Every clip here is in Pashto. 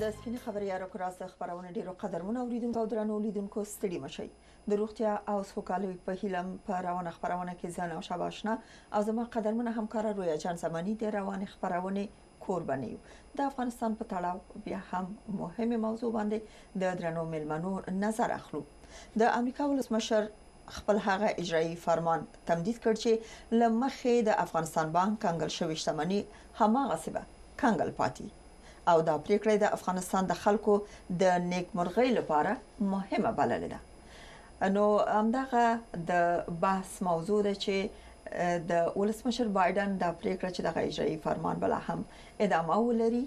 د سپینې خبرې یا راکراس د خبرونه ډیرو قدرمن اوریدونکو او درنو لیدونکو ستړي مشي د روغتیا او سوکالۍ په هیلم په روانه خبرونه کې ځان او شاباشنا او زما قدرمن همکار رویا جان زمانی د روانه خبرونه قرباني د افغانستان په تړاو بیا هم مهمه موضوع باندې د درنو ملمنو نظر اخلو د امریکا ولسمشر خپل هغه اجرایی فرمان تمدید کړ چې لمخې د افغانستان بانک کنګل شوی شتمنۍ هماغه سبا کنګل پاتې او دا پریکړه د افغانستان د خلکو د نیکمرغۍ لپاره مهمه بلل ده نو همدغه د بحث موضوع ده چې د ولسمشر بایدن د پریکړه چې د اجرایی فرمان بل هم ادامه ولري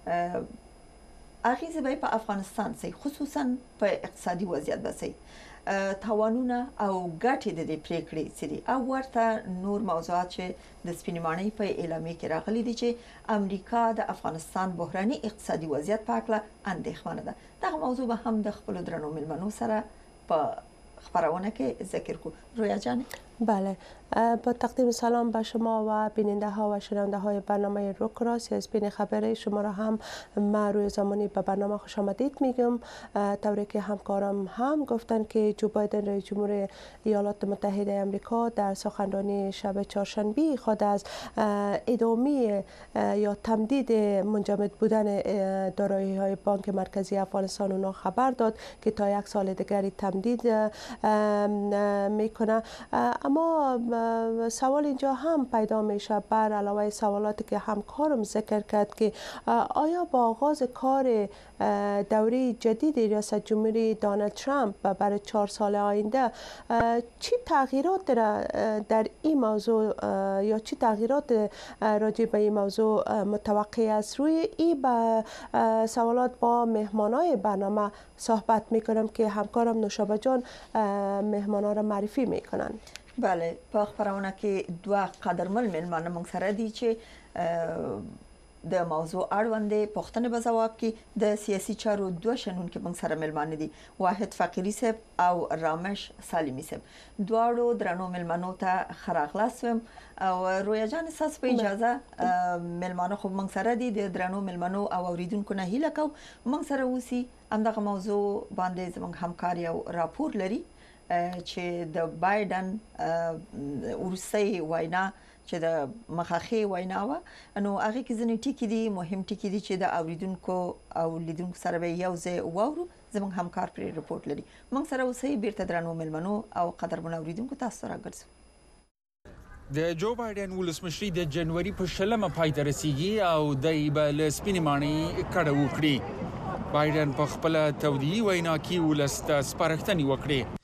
اغیزه به په افغانستان سي خصوصا په اقتصادي وضعیت بسي توانونه او ګټې د دې پریکړې سړي او ورته نور موضوعات چې د سپینمانۍ په اعلامیه کې راغلي دي چې امریکا د افغانستان بحراني اقتصادي وضعیت په اړه اندېښمنه ده دا موضوع به هم د خپل درنو ملمنو سره په خبرونه کې ذکر کو رویا جان بله با تقدیم سلام به شما و بیننده ها و شنونده های برنامه روکراس یا سپین خبری شما را هم من روی زمانی به برنامه خوش آمدید میگم طوری که همکارم هم گفتن که جو بایدن رئیس جمهور ایالات متحده آمریکا در سخنرانی شب چهارشنبه خود از ادامه یا تمدید منجمد بودن دارایی های بانک مرکزی افغانستان اونا خبر داد که تا 1 سال دیگری تمدید میکنه اما سوال اینجا هم پیدا میشه بر علاوه سوالاتی که همکارم ذکر کرد که آیا با آغاز کار دوره جدید ریاست جمهوری دونالد ترامپ برای 4 سال آینده چی تغییرات در این موضوع یا چی تغییرات راجع به این موضوع متوقع است روی این سوالات با مهمانای برنامه صحبت میکنم که همکارم نوشابه جان مهمانا را معرفی میکنن بله په خبرونه کې دوه قدرمن ملمانه موږ سره دي چې د موضوع اړوند پوښتنه به جواب کې د سیاسي چارو دوه شنونکو موږ سره ملمانه دي واحد فقيري صاحب او رامش سالمي صاحب دواړو درنو ملمنو ته خراغلاسم او رویا جان اساس په اجازه ملمانه خو موږ سره دي د درنو ملمنو او اوریدونکو نه هیله کو موږ سره وسی همدغه موضوع باندې زموږ همکاري او راپور لري چې د بایدن ورسي وینا چې د مخاخي وینا و نو هغه کې ځنې ټکی دي مهم ټکی دي چې د اوریدونکو او لیدونکو سره به یو ځای وورو زموږ همکار پر رپورت لري موږ سره وسی بیرته درنو ملمنو او قدرمن اوریدونکو تاسو راګرځو د جو بایدن ولسمشری د جنوري په 10 پای ته رسیدي او د بل سپینمانی کډه وکړي بایدن په خپل تودي وینا کې ولست سپارښتنې وکړي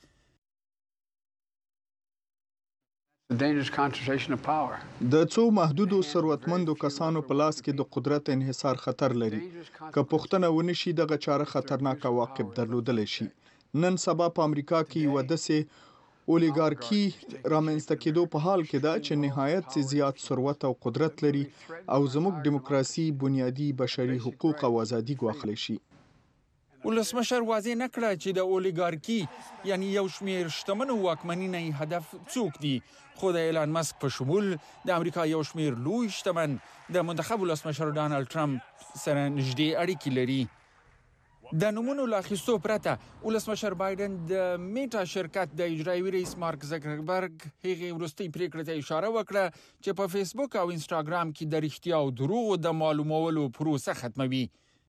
د څو محدودو ثروتمندو کسانو په لاس کې د قدرت انحصار خطر لري که پښتنه ونشي دغه چاره خطرناک عواقب درلودلی شي نن سبا په امریکا کې یو داسې اولیګارکی رامنځته کېدو په حال کې ده چې نهایت زیات ثروت او قدرت لري او زموږ دیموکراسي بنیادی بشري حقوق او ازادي ګواښلی شي ولسمشر واضح نکړه چې د اولیګارکی یعنی یو شمیر شتمنو واکمنۍ هدف څوک دي خو د ایلان مسک په شمول د امریکا یو شمیر لوی شتمن د منتخب ولسمشر ډانلډ ټرمپ سره نږدې اړیکې لري د نمونو لا خستو پرته ولسمشر بایدن د میټا شرکت د اجرایی رئیس مارک زکربرګ هغه ورستي پریکړه ته اشاره وکړه چې په فیسبوک او انستګرام کې د رښتیا او دروغ د معلومولو پروسه ختموي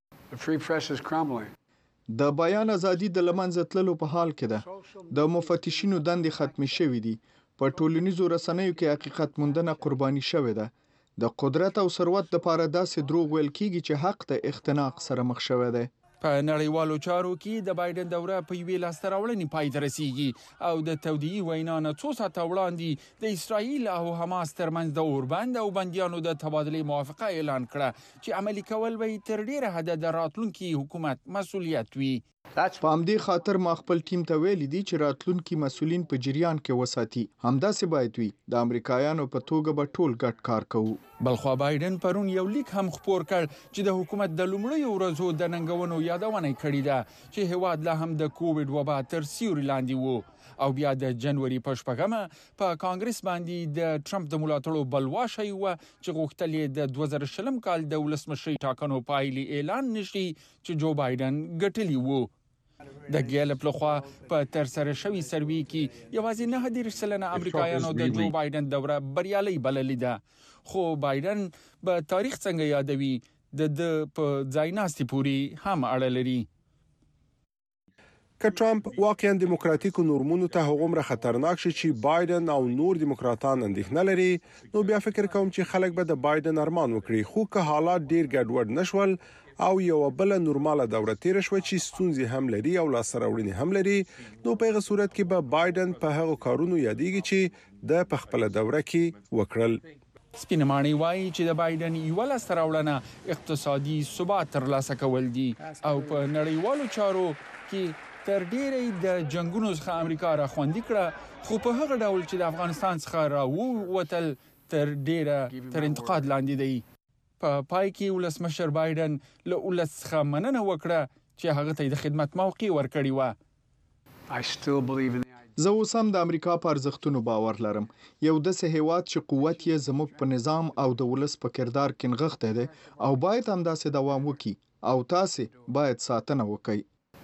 د بیان ازادي د لمنځه تللو په حال کې ده د مفتشینو دندې ختمې شوې دي په ټولنیزو رسنیو کې حقیقت موندنه قرباني شوې ده د قدرت او ثروت لپاره داسې دروغ ویل کیږي چې حق د اختناق سره مخ شوی دی په نړیوالو چارو کې د بایدن دوره په یوې لاسته راوړنې پای ته رسیږي او د تودي وینا نه څو ساعته وړاندې د اسرایل او حماس ترمنځ د اوربند او بندیانو د تبادلې موافقه اعلان کړه چې عملي کول به تر ډیره حد د راتلونکي حکومت مسؤلیت وي په همدې خاطر ما خپل ټیم ته ویلي دي چې راتلونکي مسؤلین په جریان کې وساتي. همداسې باید وي. د امریکایانو په توګه به ټول ګډ کار کوو. بلخوا بایدن پرون یو لیک هم خپور کړ چې د حکومت د لومړیو ورځو د ننګونو یادونه کړې ده چې هیواد لا هم د کووډ وبا تر سیوري لاندې وو او بیا د جنوري په 8مه په کانګرس باندې د ټرمپ د ملاتړو بلوا شوی و چې غوښتل یې د 2020 کال د ولسمشرۍ ټاکنو پایلې اعلان نشي چې جو بایدن ګټلی وو. د ګیلپ لخوا په تر سره شوی سروي کې یوازې 9% امریکایانو د جو بایدن دوره بریالي بللې ده خو بایدن به تاریخ څنګه یادوي د په ځایناستي پوری هم اړه لري. که ټرمپ واقعا دیموکراتیکو نورمونو ته هغومره خطرناک شي چې بایدن او نور دیموکراتان اندېښنه لري نو بیا فکر کوم چې خلک به د بایدن ارمان وکړي. خو که حالات ډیر ګډوډ نشول او یو بل نورماله دوره تیر شو چې ستونزې هم لري او لاسته راوړنې هم لري نو په هغه صورت کې به بایدن په هغه کارونو یادېږي چې د خپل دوره کې وکړل. سپینمانی وایي چې د بایدن یو لاسته راوړنه اقتصادي ثبات ترلاسه کول دي او په نړیوالو چارو کې تر ډیرې د جنگونو څخه امریکا را خوندي کړه خو په هغه ډول چې د افغانستان څخه راووتل تر ډیره تر انتقاد لاندې دی. په پای کې ولسمشر بایدن له ولس څخه مننه وکړه چې هغه ته د خدمت موقع ورکړی و. زه اوس هم د امریکا په ارزښتونو باور لرم. یو داسې هیواد چې قوت یې زموږ په نظام او د ولس په کردار کې نغښتی دی او باید همداسې دوام وکړي او تاسې باید ساتنه وکړئ.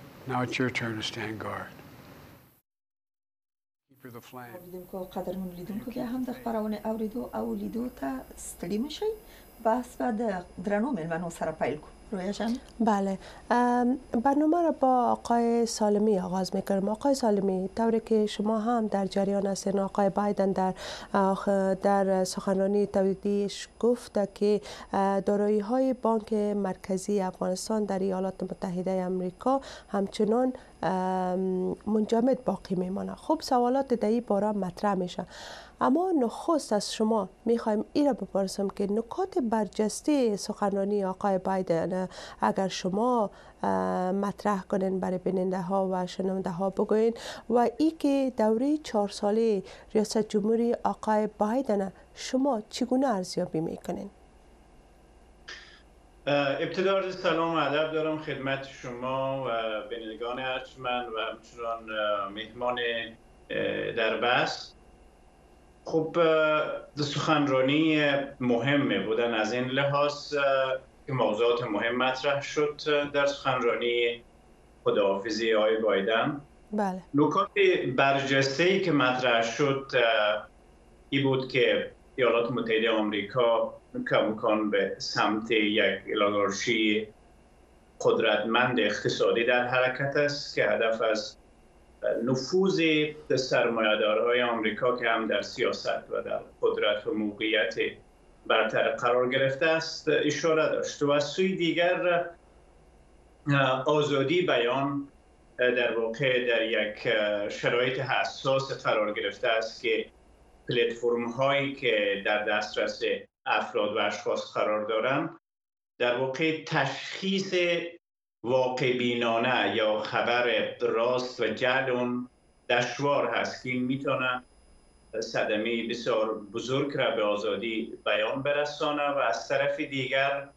قدرمن لیدونکو بیا هم د خبرونه اوریدو او لیدو ته ستړي مشئ. بحث و در درنو مهمانو سره پیل کنیم. رویا جان. بله، برنامه را با آقای سالمی آغاز می‌کنم. آقای سالمی، طوری که شما هم در جریان هستین، آقای بایدن در سخنرانی تولیدیش گفته که دارایی‌های بانک مرکزی افغانستان در ایالات متحده آمریکا همچنان منجمد باقی میمانه. خب سوالات در این باره مطرح میشه، اما نخست از شما میخوایم این را بپرسم که نکات برجسته سخنرانی آقای بایدن اگر شما مطرح کنین برای بیننده ها و شنونده ها بگوین و ای که دوره 4 ساله ریاست جمهوری آقای بایدن شما چگونه ارزیابی میکنین؟ ابتدا سلام و ادب دارم خدمت شما و بینندگان ارجمند و همچنان مهمان در بحث. خب سخنرانی مهمه بودن از این لحاظ که موضوعات مهم مطرح شد در سخنرانی خداحافظی آقای بایدن. بله. نکات برجسته‌ای که مطرح شد این بود که ایالات متحده آمریکا کماکان به سمت یک الیگارشی قدرتمند اقتصادی در حرکت است که هدف از نفوذ سرمایه‌دارهای آمریکا که هم در سیاست و در قدرت و موقعیت برتر قرار گرفته است اشاره داشت. و از سوی دیگر آزادی بیان در واقع در یک شرایط حساس قرار گرفته است که پلتفرم هایی که در دسترس افراد و اشخاص قرار دارند در واقع تشخیص واقع بینانه یا خبر راست و جعل اون دشوار هست که این میتونه صدمه بسیار بزرگ را به آزادی بیان برسانه و از طرف دیگر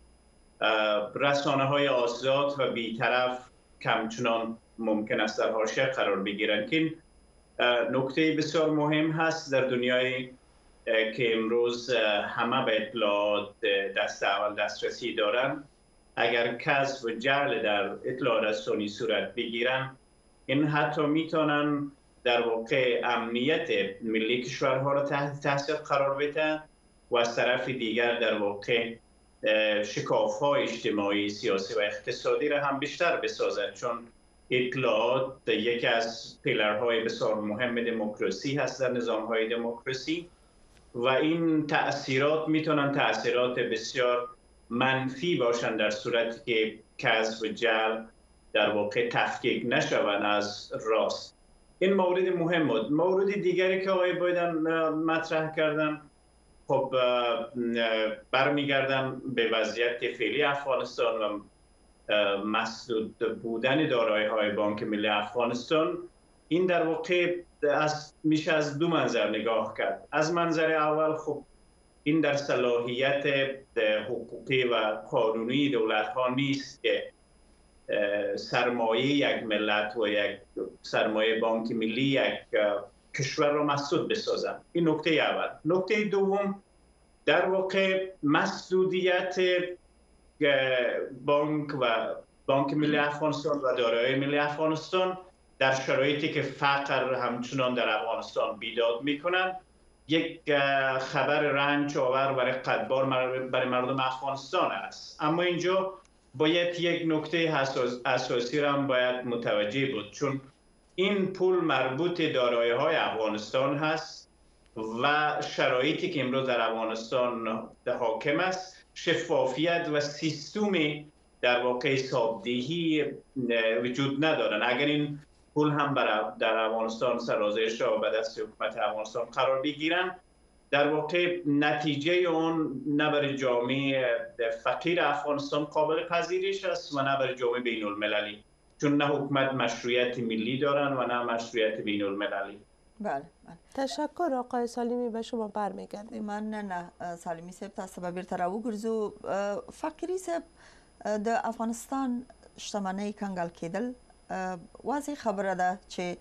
رسانه های آزاد و بیطرف کمچنان ممکن است در حاشیه قرار بگیرند که نکته بسیار مهم هست در دنیای که امروز همه به اطلاعات دست اول دسترسی دارند. اگر کسب و جعل در اطلاع رسانی صورت بگیرن این حتی میتونن در واقع امنیت ملی کشورها را تحت تاثیر قرار بده و از طرف دیگر در واقع شکاف‌های اجتماعی، سیاسی و اقتصادی را هم بیشتر بسازد، چون اطلاعات یکی از پیلرهای بسیار مهم دموکراسی هست در نظام‌های دموکراسی و این تأثیرات میتونن تأثیرات بسیار منفی باشن در صورتی که کسب و جعل در واقع تفکیک نشوند از راست. این مورد مهم بود. مورد دیگری که آقای بایدن مطرح کردن خب برمیگردن به وضعیت فعلی افغانستان و مسدود بودن دارایی‌های بانک ملی افغانستان، این در واقع میشه از دو منظر نگاه کرد. از منظر اول خب این در صلاحیت حقوقی و قانونی دولت‌ها نیست که سرمایه یک ملت و یک سرمایه بانک ملی یک کشور را مسدود بسازند. این نکته اول. نکته دوم، در واقع مسدودیت بانک ملی افغانستان و دارایی ملی افغانستان در شرایطی که فقر همچنان در افغانستان بیداد میکنند یک خبر رنج آور برای قدبار برای مردم افغانستان است. اما اینجا باید یک نکته اساسی را هم باید متوجه بود، چون این پول مربوط دارایی های افغانستان هست و شرایطی که امروز در افغانستان حاکم است شفافیت و سیستمی در واقع حسابدهی وجود ندارن. اگر این پول هم در افغانستان سرازیرش و به دست حکومت افغانستان قرار بگیرن، در واقع نتیجه اون نه برای جامعه فقیر افغانستان قابل پذیرش است و نه برای جامعه بین المللی، چون نه حکومت مشروعیت ملی دارن و نه مشروعیت بین المللی. بله. تشکر آقای سالمی، به شما برمیگردیم. من نه سالمی صاحب تاسو به بیرته راوګرځو. فقیری صاحب د افغانستان شتمنۍ کنګل کېدل واضح خبره ده چې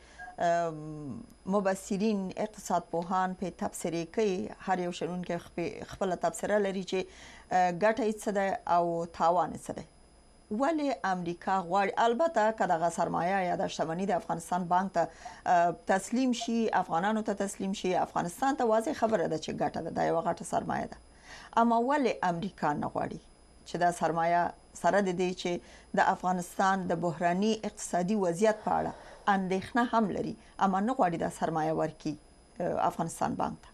مبصرین اقتصاد پوهان په تبصره کوي، هر یو شنونکی خپل تبصره لري چې ګټه یې څه ده او تاوان یې څه ده. ولې امریکا غواړي البته که دغه سرمایه یا د شتمنۍ د افغانستان بانک ته تسلیم شي، افغانانو ته تسلیم شي، افغانستان ته واضح خبره ده چې ګټه ده، دا یوه غټه سرمایه ده. اما ولې امریکا نه غواړي چې دا سرمایه سره د دې چې د افغانستان د بحراني اقتصادي وضعیت په اړه اندېښنه هم لري، اما نه غواړي دا سرمایه ورکړي افغانستان بانک ته؟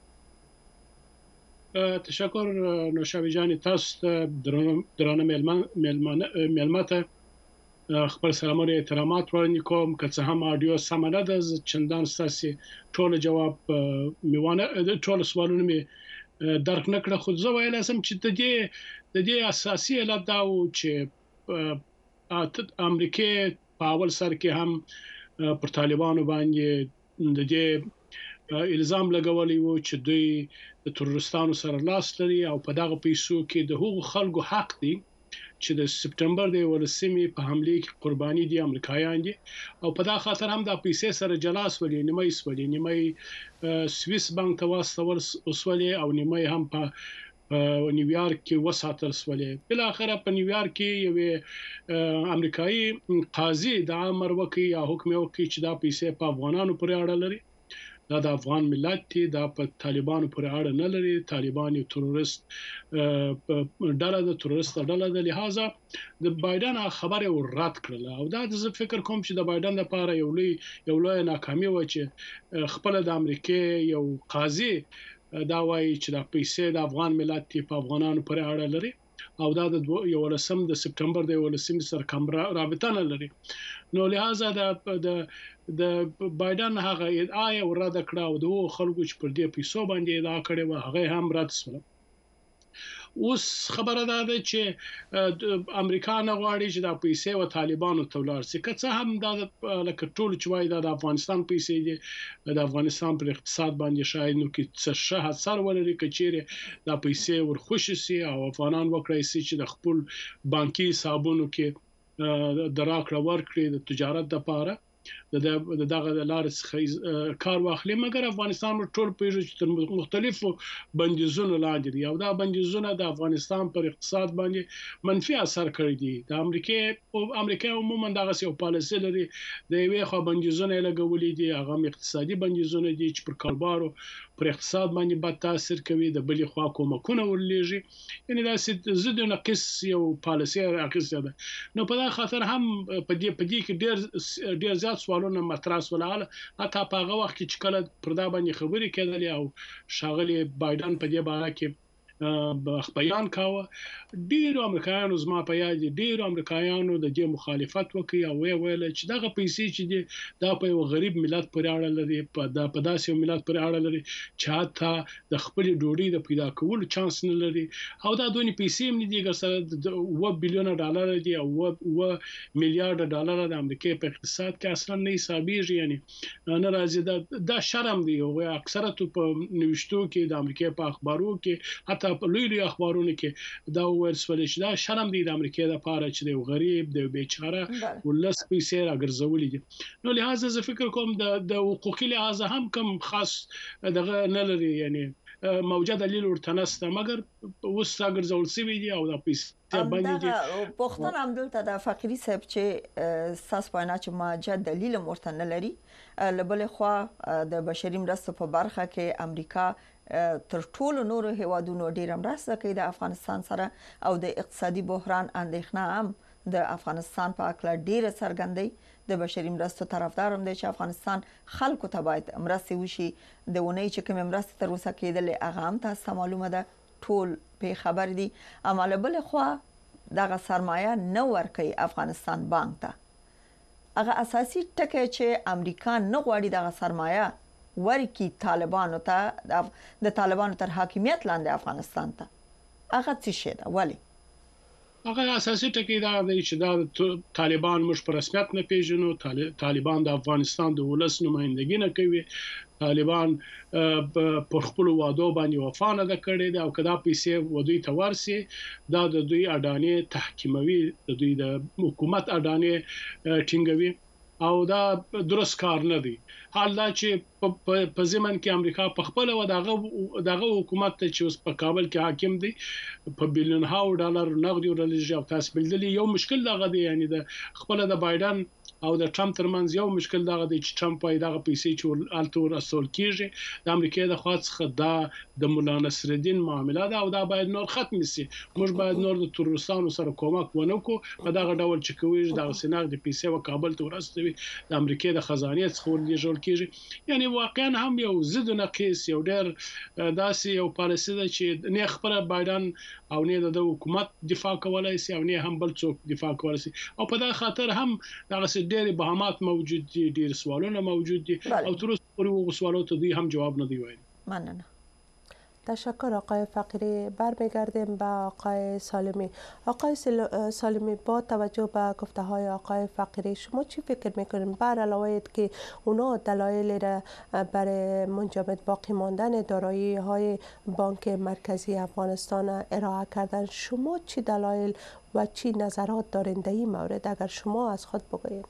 تشکر نوشابه جان، تاسو درانه میلمه ته خپل سلامونه احترامات وړاندې کوم. که څه هم اډیو سم نه ده، چندان ستاسو ټول جواب میوانه ټول سوالونه می درک نکړه، خو زه ویل سم چې د دې اساسي علت دا و چې امریکا په اول سر کې هم پر طالبانو باندې د دې الزام لګولې و چې دوی د تروریستانو سره لاس لري او په دغه پیسو کې د هغو خلکو حق دی چې د سپټمبر د 11 په حمله کې قرباني دي امریکایان دي، او په دا خاطر هم د پیسې سره جلاس ولې نیمه سویس بانک ته واستول وسولې او نیمه هم په نیویارک کې وساتل سولې. بل اخر په نیویارک کې یو امریکایي قاضي د امر وکړي یا حکم وکړي چې دا پیسې په افغانانو پورې اړه لري، دا د افغان ملت دی، دا په طالبانو پورې اړه نه لري، طالبان یو تروریست ډله ده، لہذا د بایدن خبره ورات کړل او دا د فکر کوم چې د بایدن لپاره یو لوی ناکامي و چې خپل د امریکا یو قاضي دا وایي چې د پیسې د افغان ملت په افغانانو پورې اړه لري او دا د 11 سپټمبر د 11 سره کوم رابطه نه لري. نو لہذا د بایدن هغه ادعا ورته کړه او د خلکو چې پر دې پیسو باندې ادعا کړې و هغه هم رد شول. اوس خبره ده چې امریکا نه غواړي چې د پیسې او طالبانو ته ولاړ شي، که څه هم دا لکه ټول چې وایي د افغانستان پیسې دي، د افغانستان پر اقتصاد باندې شاید نو کې څه شه اثر ولري کچېره د پیسې ورخوشي سي او افغانان وکړي چې د خپل بانکي حسابونو کې دراکړه ورکړي د تجارت لپاره دغه لارې څخه کار واخلي، مګر افغانستان ټول پیژو چې مختلفو بندیزونو لاندې دي او دا بندیزونه د افغانستان پر اقتصاد باندې منفي اثر کړی دي. د امریکا عموما دغه یو پالیسي لري، د یوې خوا بندیزونه لګولې دي، هغه اقتصادي بندیزونه دي چې پر کاروبارو پر اقتصاد باندې بد تاثیر کوي، د بلې خوا کومکونه ورلېږي، یعنی دا ضد نقص یو پالیسي راکسته ده. نو په دا خاطر هم په دې کې ډېر زیات سوالونه مطرح ولاله، حتی په هغه وخت کې چې کله پر دا باندې خبرې کېدلې او شاغلي بایدن په دې باره کې بیان کاوه. ډیرو امریکایانو زما په یاد دي ډیرو امریکایانو د دې مخالفت وکړي او ویل چې دغه پیسې چې دي دا په یو غریب ملت پورې اړه لري په داسې ملت پورې اړه لري چې حتی د خپل ډوډۍ د پیدا کولو چانس نه لري او دا دونې پیسې هم دي ګسره $1 بلیون دي او $1 میلیارډ د امریکای په اقتصاد کې اصلا نه حسابيږي یعنی نه راځي دا شرم دی او اکثره په نوښتو کې د امریکای په اخبارو کې حتی په لوی اخبارونو کې دا ورسول چې دا شرم دی د امریکای لپاره چې دی غریب دی بیچاره ولس پیسې راګرځولې دي نو لہذا زه فکر کوم د حقوقي لحاظ هم کم خاص دغه نه لري یعنی موجوده دلیل ورته نشته مګر اوس راګرځول شوی دی او دا پیسې باندې دي پښتون هم دلته د فقيري صاحب چې ساس پاینه چې موجوده دلیل ورته نه لري لبل خو د بشري مرستو په برخه کې امریکا تر ټولو نورو هیوادونو ډیر مرسته کوي د افغانستان سره او د اقتصادي بحران اندېښنه هم د افغانستان په اړه ډیره څرګندې د بشري مرستو طرفدار هم دي چې افغانستان خلکو ته باید مرسته وشي د ونې چې کوم مرسته تر اوسه کېدلې هغه هم تاسو معلومه ده ټول په خبر دي عمل بل خو دغه سرمایه نه ورکوي افغانستان بانک ته هغه اساسي ټکی چې امریکا نه غواړي دغه سرمایه ورکی طالبانو ته د طالبانو تر حاکمیت لاندې افغانستان ته هغه څه شي دا ولی هغه اساسي ټکی دا دی چې دا طالبان موږ په رسمیت نه پیژنو طالبان د افغانستان د ولس نمائندګي نه کوي طالبان پر خپل وعده باندې وفا نه کړي او کدا پیسې ودوی ته ورسي دا د دوی اډانې تحکیموي د دوی د حکومت اډانې ټینګوي او دا درست کار نه دی حال دا چې په زمن کې امریکا په خپل و دغه حکومت ته چې اوس په کابل کې حاکم دی په $بلیون نغدي ورلېږي او تاسو بلدلی یو مشکل دغه دی یعنی د خپل د بایدن او د ټرمپ ترمنځ یو مشکل دغه دی چې ټرمپ یې دغه پیسې چې الته رسول کیږي د امریکا د خاص خدا د مولا نصر الدین معاملې دا او دا باید نور ختم شي موږ باید نور د تروریستانو سره کومک ونکو په دغه ډول چې کوي دغه سيناغ د پیسې و کابل ته ورسوي د امریکا د خزانه څخه ورلېږل کیږي یعنی واقعا هم یو ضد نقیص یو ډېر داسې یو پالیسي ده چې نه خبره بایدن او نه د حکومت دفاع کولای شي او نه هم بل څوک دفاع کولای شي او په دا خاطر هم دغه ډېر بهامات موجود دي ډېر سوالونه موجود دي او تر اوسه پورې وګ سوالات دوی هم جواب نه دی وایي مننه تشکر آقای فقیری برمیگردیم به آقای سالمی آقای سالمی با توجه به گفته های آقای فقیری شما چی فکر میکنین بر علاوه که اونا دلایل را برای منجمد باقی ماندن دارایی های بانک مرکزی افغانستان ارائه کردن شما چی دلایل و چی نظرات دارین در این مورد اگر شما از خود بگویید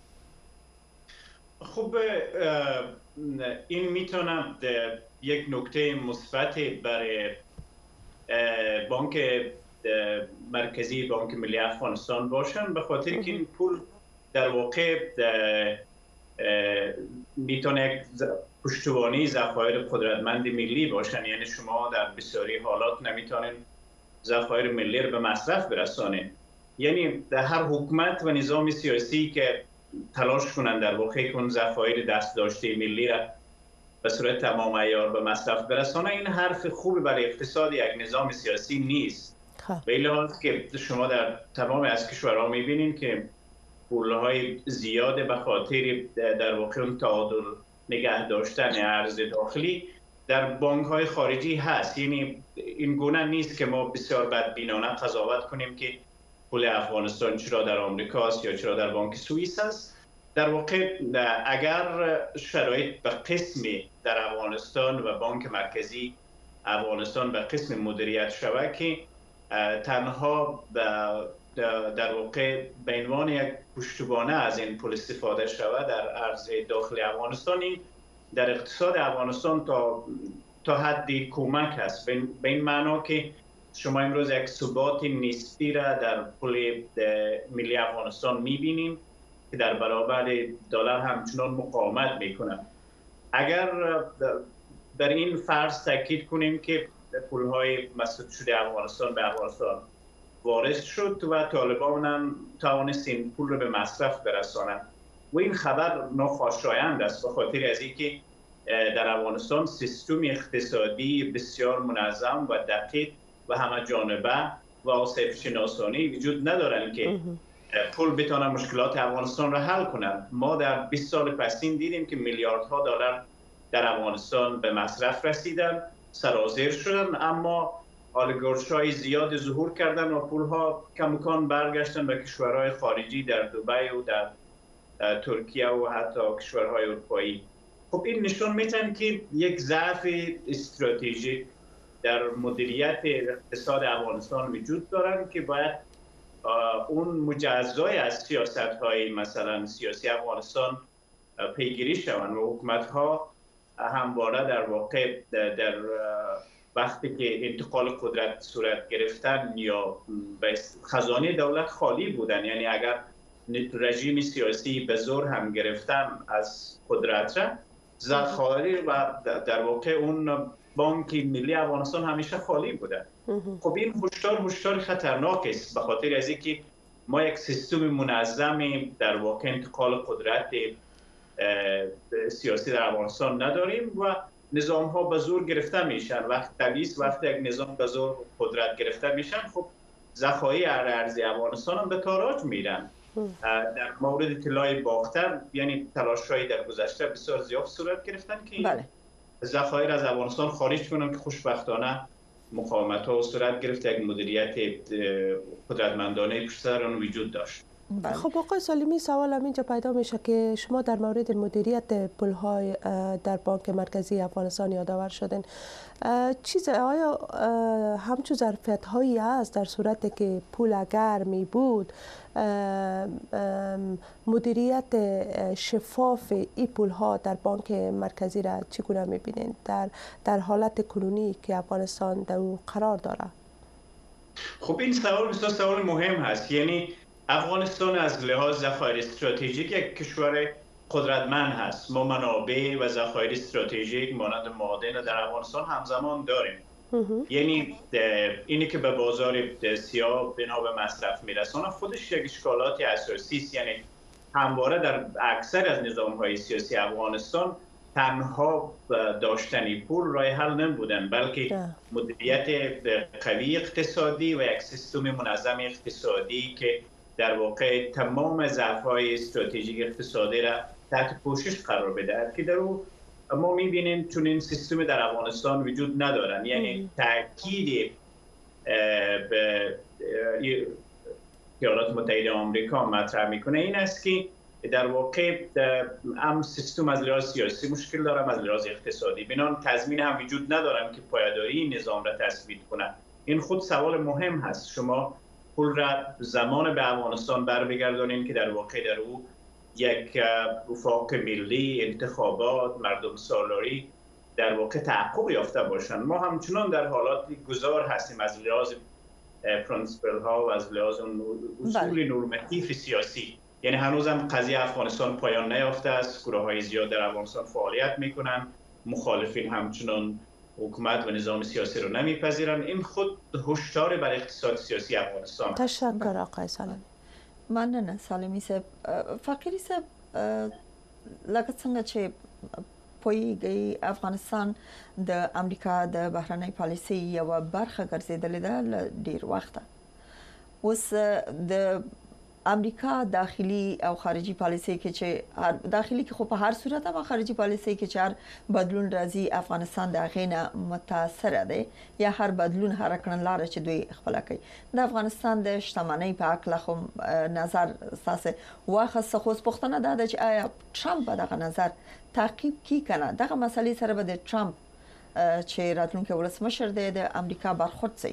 خب این میتونم یک نکته مثبت برای بانک مرکزی بانک ملی افغانستان باشن به خاطر که این پول در واقع میتونه یک پشتوانه ذخایر قدرتمند ملی باشن یعنی شما در بسیاری حالات نمیتونین ذخایر ملی رو به مصرف برسانید یعنی در هر حکومت و نظام سیاسی که تلاش کنند در واقع اون ذخایر دست داشته ملی را به صورت تمام عیار به مصرف برسانه این حرف خوبی برای اقتصاد یک نظام سیاسی نیست به این لحاظ که شما در تمام از کشورها میبینید که پولهای زیاد به خاطر در واقع اون تعادل نگه داشتن ارز داخلی در بانک های خارجی هست یعنی این گونه نیست که ما بسیار بدبینانه قضاوت کنیم که پول افغانستان چرا در آمریکا است یا چرا در بانک سوئیس است در واقع اگر شرایط به قسمی در افغانستان و بانک مرکزی افغانستان به قسم مدیریت شود که تنها در واقع به عنوان یک پشتوانه از این پول استفاده شود در ارز داخلی افغانستان این در اقتصاد افغانستان تا حدی کمک است به این معنا که شما امروز یک ثبات نسبی را در پول ملی افغانستان می‌بینیم که در برابر دلار همچنان مقاومت میکنه اگر در این فرض تاکید کنیم که پولهای مسدود شده افغانستان به افغانستان وارد شد و طالبان هم توانست این پول رو به مصرف برسانند و این خبر ناخوشایند است به خاطر از اینکه در افغانستان سیستم اقتصادی بسیار منظم و دقیق و همه جانبه و آسیب شناسانی وجود ندارن که پول بتونه مشکلات افغانستان را حل کنند. ما در 20 سال پسین دیدیم که میلیاردها دلار در افغانستان به مصرف رسیدن، سرازیر شدن، اما آلیگارش‌های زیاد ظهور کردن و پولها کمکان برگشتن به کشورهای خارجی در دبی و در ترکیه و حتی کشورهای اروپایی. خب این نشون میتن که یک ضعف استراتژیک در مدیریت اقتصاد افغانستان وجود دارن که باید اون مجزای از سیاست‌های مثلا سیاسی افغانستان پیگیری شوند و حکومت‌ها همواره در واقع در وقتی که انتقال قدرت صورت گرفتن یا خزانه دولت خالی بودن، یعنی اگر رژیم سیاسی به زور هم گرفتن از قدرت را ذخایر و در واقع اون بانک ملی افغانستان همیشه خالی بوده. خب این هشدار خطرناک است، به خاطر از اینکه ما یک سیستم منظمی در واقع انتقال قدرت سیاسی در افغانستان نداریم و نظام ها به زور گرفته میشن. وقتی یک نظام به زور قدرت گرفته میشن، خب ذخایر ارزی افغانستان هم به تاراج میرن. در مورد طلای باختر یعنی تلاش‌های در گذشته بسیار زیاد صورت گرفتن که ذخایر از افغانستان خارج کنن که خوشبختانه مقاومت‌ها صورت گرفت، یک مدیریت قدرتمندانه پشت سر آن وجود داشت. خب آقای سالمی، سوال اینجا پیدا میشه که شما در مورد مدیریت پول‌های در بانک مرکزی افغانستان یادآور شدین. آیا همچون ظرفیت‌هایی است در صورتی که پول اگر می بود مدیریت شفاف این پول‌ها در بانک مرکزی را چگونه می‌بینید در حالت کنونی که افغانستان در او قرار داره؟ خب این سوال بسیار سوال مهم هست. یعنی افغانستان از لحاظ ذخایر استراتژیک یک کشور قدرتمند هست. ما منابع و ذخایر استراتژیک مانند معادن در افغانستان همزمان داریم. یعنی اینی که به بازار سیاه بنا به مصرف میرسونه خودش یک اشکالات اساسی است. یعنی همواره در اکثر از نظام‌های سیاسی افغانستان تنها داشتن پول راه حل نبودن، بلکه مدیریت قوی اقتصادی و یک سیستم منظم اقتصادی که در واقع تمام ضعف‌های استراتژیک اقتصادی را تحت پوشش قرار بده که در او ما می‌بینیم چون این سیستم در افغانستان وجود ندارن. یعنی تاکید به ایالات متحده آمریکا مطرح میکنه این است که در واقع هم سیستم از لحاظ سیاسی مشکل دارم، از لحاظ اقتصادی بنان تضمین هم وجود ندارن که پایداری نظام را تثبیت کنه. این خود سوال مهم هست. شما پول را زمان به افغانستان برمیگردانید که در واقع در او یک وفاق ملی، انتخابات، مردم سالاری در واقع تحقق یافته باشند. ما همچنان در حالات گذار هستیم از لحاظ پرنسپل ها و از لحاظ اصول نورماتیو سیاسی. یعنی هنوزم قضیه افغانستان پایان نیافته است. گروه های زیاد در افغانستان فعالیت میکنن، مخالفین همچنان حکومت و نظام سیاسی رو نمیپذیرن. این خود هشدار بر اقتصاد سیاسی افغانستان. تشکر آقای سالمی. مننه سالمی صاحب. فقیری صاحب لکه څنګه چې پوهیږئ افغانستان د امریکا د بهرنۍ پالیسۍ یوه برخه ګرځېدلې ده له ډېر وخته. اوس د امریکا داخلي او خارجي پالیسۍ کې چې داخلي کې خو په هر صورت او خارجي پالیسۍ کې چې هر بدلون راځي افغانستان د غینه متاثر دی یا هر بدلون هر کړنلاره چې دوی خپل کوي. د افغانستان د شتمنۍ په اړه خو نظر اساسه واخصه خو پښتنه ده چې آیا ټرمپ دغه نظر تعقیب کی کنه دغه مسلې سره به د ټرمپ چې راتلونکي ولسمشر دی د امریکا برخورد سي.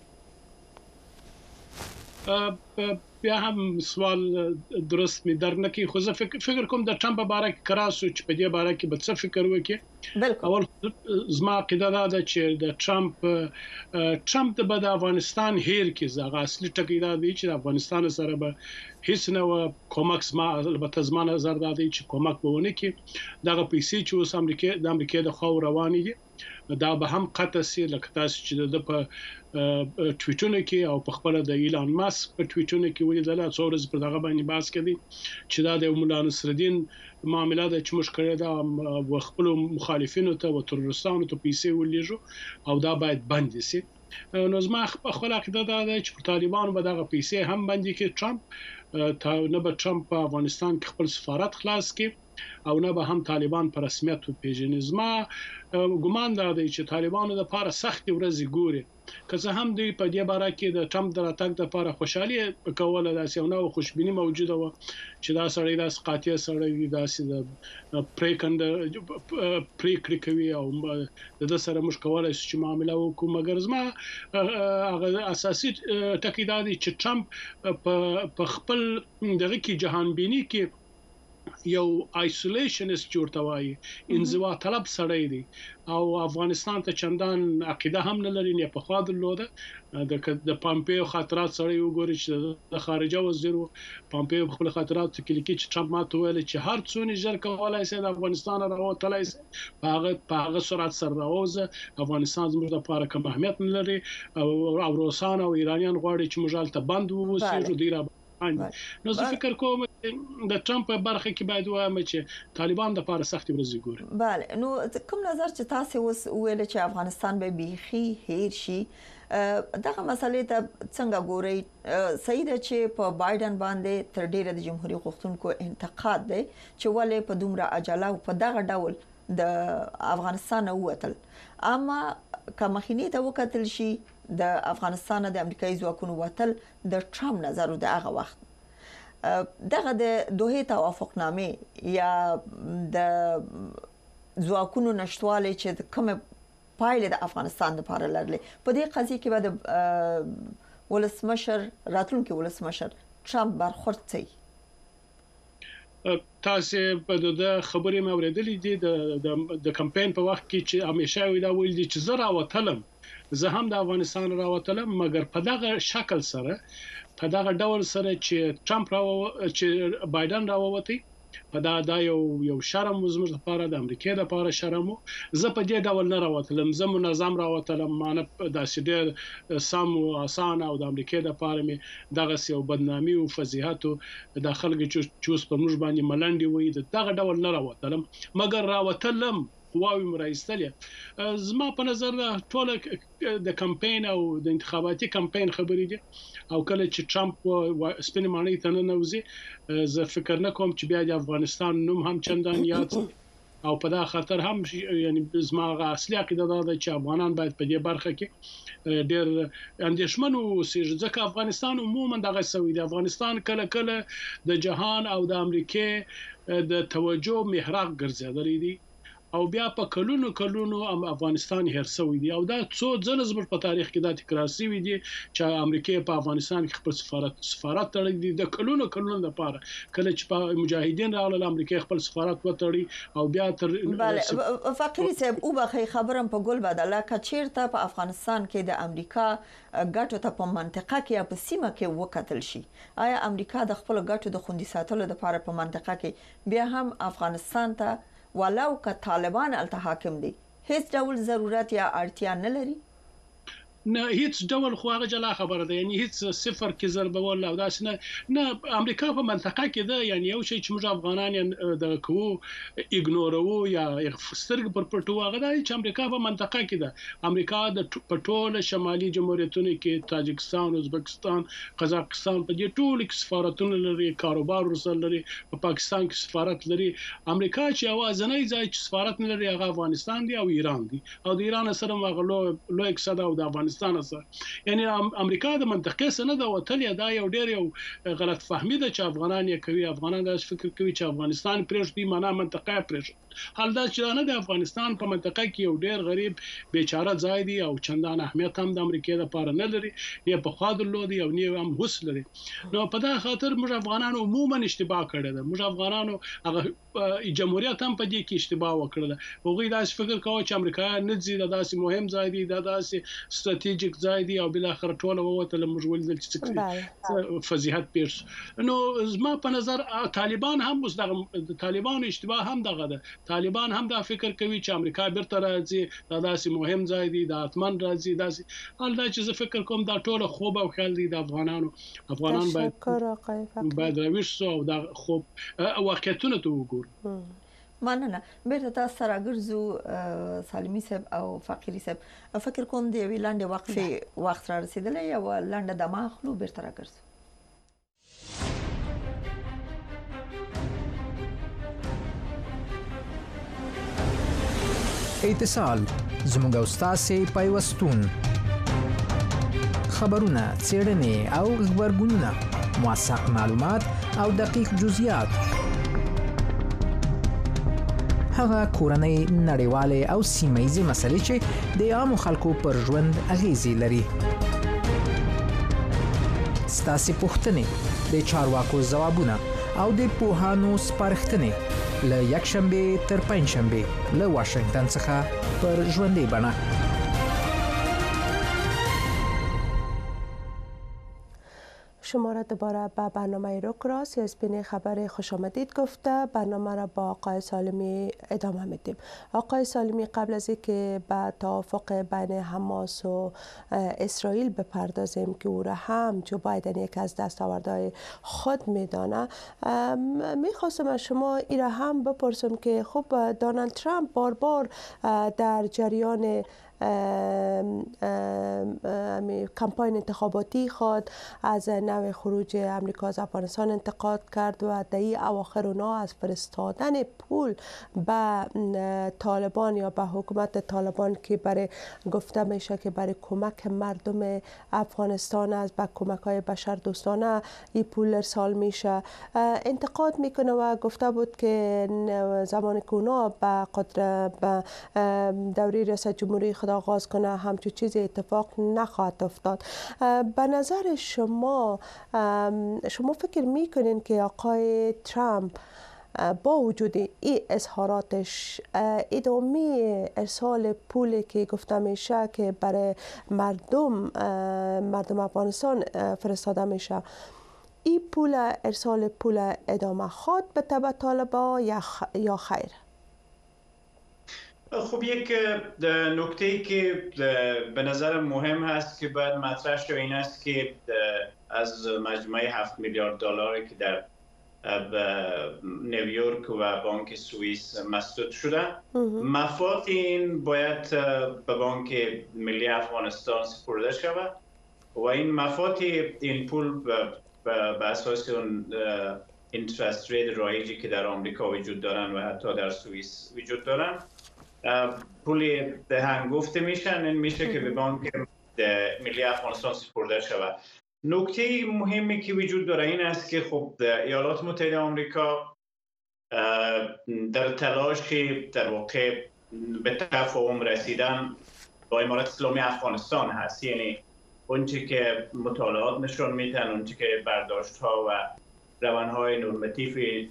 بیا هم سوال درست می در نکی خو زه فکر کوم د ټرمپ باره کې کراسو چې په دې باره کې به څه فکر وکړي. اول زما عقیده ده چې د ټرمپ د افغانستان هیر کې زغه اصلي ټکی دا دی چې افغانستان سره به هیڅ نو کومک البته زما نظر دا دی چې کومک بهونه کې دغه پیسې چې اوس د امریکا د خو روانې دي دا به هم قطع سي لکه تاسو چې د په ټویټونو کې او په خپل د ایلان ماسک په ټویټونو کې ولیدل څو ورځې پر دغه باندې بحث کړي چې دا د مولا نصرالدین معاملې د چې مشکل ده و خپل مخالفینو ته او ترورستانو ته پیسې ولېږو او دا باید بند شي. نو زما خپل عقیده ده چې طالبان به دغه پیسې هم باندې کې ټرمپ نه به ټرمپ په افغانستان کې خپل سفارت خلاص کړي او نه به هم طالبان په رسمیت وپیژني. زما ګمان دا دی چې طالبانو د لپاره سخت ورځې ګوري که څه هم دوی په دې باره کې د ټرمپ د راتګ لپاره خوشحالي کوله، داسې نو خوشبینی موجوده و چې دا سړی داس قاطع سړی داسې د پریکړې کوي او د سره موږ کولای شو چې معاملې وکړو. مګر زما هغه اساسي ټکی دا دی چې ټرمپ په خپل دغه کې جهانبینی کې یو آیسولیشنست جوړته وایي، انزوا طلب سړی دی او افغانستان ته چندان عقیده هم نه لري، نه په خوا درلوده. د پامپیو خاطرات سړی وګوري چې د خارجه وزیر پامپیو خپل خاطرات کې لیکي چې ټرمپ ماته ویل چې هر څونه ژر کولای شي د افغانستان راوتلای شي، په هغه سرعت سره راوځي. افغانستان زموږ لپاره کوم اهمیت نه لري او روسان او ایرانیان غواړي چې موږ ته بند ووسو دوی را. نو زه فکر کوم د ټرمپ په برخه کې باید وایم چې طالبان د لپاره سخت ورځې ګوري. بله، نو کوم نظر چې تاسو اوس ویل چې افغانستان به بيخي هیر شي، دغه مسلې ته څنګه ګوري؟ صحیح ده چې په بایدن باندې تر ډیره د جمهوریت غوښتونکو انتقاد دی چې ولې په دومره عجله او په دغه ډول د افغانستان ووتل، اما که مخینه ته وکتل شي د افغانستان د امریکایي ځواکونو وتل د ټرمپ نظر د هغه وخت دغه د دوه توافقنامه یا د ځواکونو نشټواله چې کوم پایله د افغانستان لپاره لرلې، په دې قضیه کې به د ولسمشر راتلونکي ولسمشر ټرمپ برخورد کوي. تاسو په د خبرې مې اوریدلې دي د کمپاین په وخت کې چې همیشه وی دا ویل دي چې زه راوتلم، زه هم د افغانستان راوتلم، مګر په دغه شکل سره په دغه ډول سره چې ټرمپ چې بایدن راووتی په دا یو شرم زموږ لپاره د امریکا لپاره شرم. زه په دې ډول نه راوتلم، زه منظم راوتلم، مانه د سیډر سم او آسان او د امریکا لپاره مې دغه یو بدنامي او فضیحت د خلک چې په موږ باندې ملنډي وي دغه ډول نه راوتلم، مګر راوتلم قواوی مرایستلې. زما په نظر ټول د کمپاین او د انتخاباتي کمپاین خبرې دي او کله چې ټرمپ سپین معنی ته نه نوځي، زه فکر نه کوم چې بیا د افغانستان نوم هم چندان یاد او په دا خاطر هم یعنی زما اصلي عقیده ده چې افغانان باید په دې برخه کې ډېر اندېښمن اوسي، ځکه افغانستان عموما دغه سوي دی. افغانستان کله د جهان او د امریکا د توجه محراق ګرځېدلی دی او بیا په کلونو افغانستان هرڅوي دی او دا څو ځله زموږ په تاریخ کې دا تکرار شوی دی چې امریکا په افغانستان کې خپل سفارت تړلی دی د کلونو لپاره. کله چې په مجاهدین راغله امریکا خپل سفارت وتړي او بیا تر بله فقيري صاحب او به خبرم په ګل بدله کچیرته په افغانستان کې د امریکا ګټو ته په منطقه کې یا په سیمه کې وکتل شي، آیا امریکا د خپل ګټو د خوندي ساتلو لپاره په منطقه کې بیا هم افغانستان ته ولو که طالبان الته حاکم دي هیڅ ډول ضرورت یا اړتیا نه لري؟ نه هیڅ ډول خو هغه جلا خبره ده، یعنی هیڅ صفر کې ضربول او داس نه امریکا په منطقه کې ده، یعنی یو شی چې موږ افغانان د کوو ایګنورو یا سترګ پر پټو هغه ده چې امریکا په منطقه کې ده. امریکا د پټول شمالي جمهوریتونو کې تاجکستان، ازبکستان، قزاقستان په دې ټول کې سفارتونه لري، کاروبار ورسره لري، په پاکستان کې سفارت لري. امریکا چې اوازنۍ ځای چې سفارت نه لري هغه افغانستان دی او ایران دی او د ایران سره مغلو اقتصاد او د افغانستان سره، یعنی امریکا د منطقې سره د وتلې دا یو ډېر یو غلط فهمي ده چې افغانان یې کوي. افغانان دا فکر کوي چې افغانستان پرېږدي معنا منطقه پرېږدي، حال دا چې نه د افغانستان په منطقه کې یو ډېر غریب بیچاره ځای دی او چندان اهمیت هم د امریکا لپاره نه لري، نه په خوا درلودي او نه هم هوس لري. نو په دا خاطر موږ افغانان عموما اشتباه کړی ده، موږ افغانانو هغه جمهوریت هم په دې کې اشتباه وکړه. هغوی دا فکر کوي چې امریکا نه ځي د داسې مهم ځای دی، د داسې ستراتیژیک ځای دی او بل اخر ټول ووتل موږ ولدل چې فضیحت پیښ. نو زما په نظر طالبان هم اوس د طالبانو اشتباه هم دغه ده، طالبان هم دا فکر کوي چې امریکا بیرته راځي دا داسې مهم ځای دی، دا اتمن راځي داسې. حال دا چې زه فکر کوم دا ټول خوب او خیال دی د افغانان باید راویښ شو او دا خوب واقعیتونه ته وګورو. مننه. بیرته تاسو سره ګرځو سالمي صاحب او فقيري صاحب. فکر کوم د یوې لاندې وقفې وخت را رسیدلی او لاندې دمه اخلو بیرته راګرځو. اتصال زموږ او ستاسو پیوستون خبرونه څېړنې او خبرګونونه موثق معلومات او دقیق جزئیات هغه کورنۍ نړیوالې او سیمه‌ییزې مسلې چې د عامو خلکو پر ژوند اغیزې لري. ستاسو پوښتنې د چارواکو ځوابونه او د پوهانو سپارښتنې له یکشنبه تر پنځشنبه له واشنگټن څخه پر ژوندۍ بڼه. شما را دوباره به برنامه روکرا سیاسپین خبر خوش آمدید گفته. برنامه را با آقای سالمی ادامه میدیم. آقای سالمی، قبل از اینکه به توافق بین حماس و اسرائیل بپردازیم که او را هم جو بایدن یک از دستاوردهای خود میدانه، میخواستم از شما این را هم بپرسم که خب دونالد ترامپ بار بار در جریان کمپاین انتخاباتی خود از نوع خروج امریکا از افغانستان انتقاد کرد و در این اواخر اونا از فرستادن پول به طالبان یا به حکومت طالبان که برای گفته میشه که برای کمک مردم افغانستان از به کمک های بشر دوستانه این پول ارسال میشه انتقاد میکنه و گفته بود که زمانی که اونا به دوره ریاست جمهوری خود آغاز کنه همچون چیزی اتفاق نخواهد افتاد. به نظر شما فکر میکنین که آقای ترامپ با وجود این اظهاراتش ادامه ارسال پولی که گفته میشه که برای مردم افغانستان فرستاده میشه، این ارسال پول ادامه خواهد به تبع طالبان یا خیر؟ خب یک نکته‌ای که به نظر مهم هست که باید مطرح شد این است که از مجموعه 7 میلیارد دلاری که در نیویورک و بانک سوئیس مسدود شده، مفاد این باید به بانک ملی افغانستان سپرده شود و این مفاد این پول به اساس اون اینترست ریت رایجی که در آمریکا وجود دارن و حتی در سوئیس وجود دارن پول هنگفته میشن. این میشه که به بانک ملی افغانستان سپرده شود. نکته مهمی که وجود داره این است که خب ایالات متحده آمریکا در تلاش در واقع به تفاهم رسیدن با امارت اسلامی افغانستان هست. یعنی اونچه که مطالعات نشون میدن، اونچه که برداشت ها و روندهای نورماتیو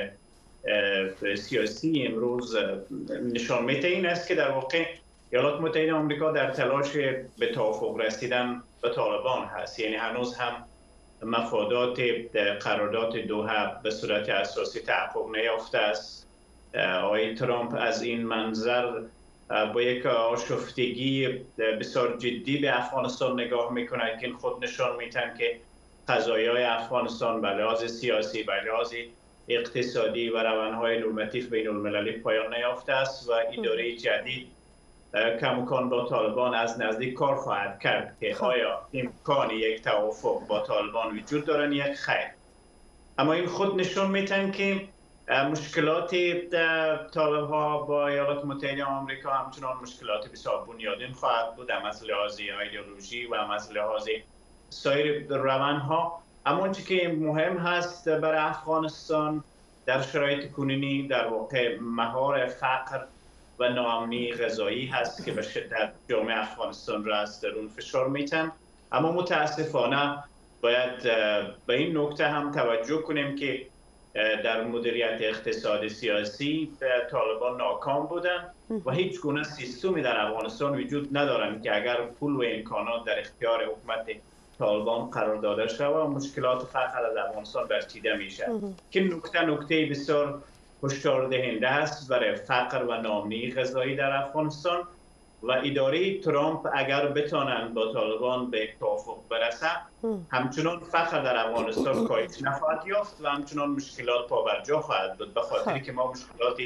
سیاسی امروز نشان میده این است که در واقع ایالات متحده آمریکا در تلاش به توافق رسیدن به طالبان هست. یعنی هنوز هم مفادات قرارداد دوحه به صورت اساسی تحقق نیافته است. آقای ترامپ از این منظر با یک آشفتگی بسیار جدی به افغانستان نگاه میکنه که این خود نشان میدن که قضایای افغانستان به لحاظ سیاسی، به لحاظ اقتصادی و روندهای نورماتیو بین المللی پایان نیافته است و اداره جدید کماکان با طالبان از نزدیک کار خواهد کرد که آیا امکان یک توافق با طالبان وجود دارن یک خیر. اما این خود نشون میدن که مشکلات طالب ها با ایالات متحده آمریکا همچنان مشکلات بسیار بنیادین خواهد بود، هم از لحاظ ایدئولوژی و هم از لحاظ سایر روندها. اما چیزی که مهم هست برای افغانستان در شرایط کنونی در واقع مهار فقر و ناامنی غذایی هست که به شدت جامعه افغانستان را از درون فشار میتن. اما متاسفانه باید به این نکته هم توجه کنیم که در مدیریت اقتصاد سیاسی طالبان ناکام بودن و هیچ گونه سیستمی در افغانستان وجود ندارن که اگر پول و امکانات در اختیار حکومت طالبان قرار داده شود و مشکلات فقر از افغانستان برچیده میشه که نکته بسیار هشدار دهنده است برای فقر و ناامنی غذایی در افغانستان و اداره ترامپ اگر بتانند با طالبان به توافق برسه همچنان فقر در افغانستان کاهش نخواهد یافت و همچنان مشکلات پابرجا خواهد بود، به خاطری که ما مشکلات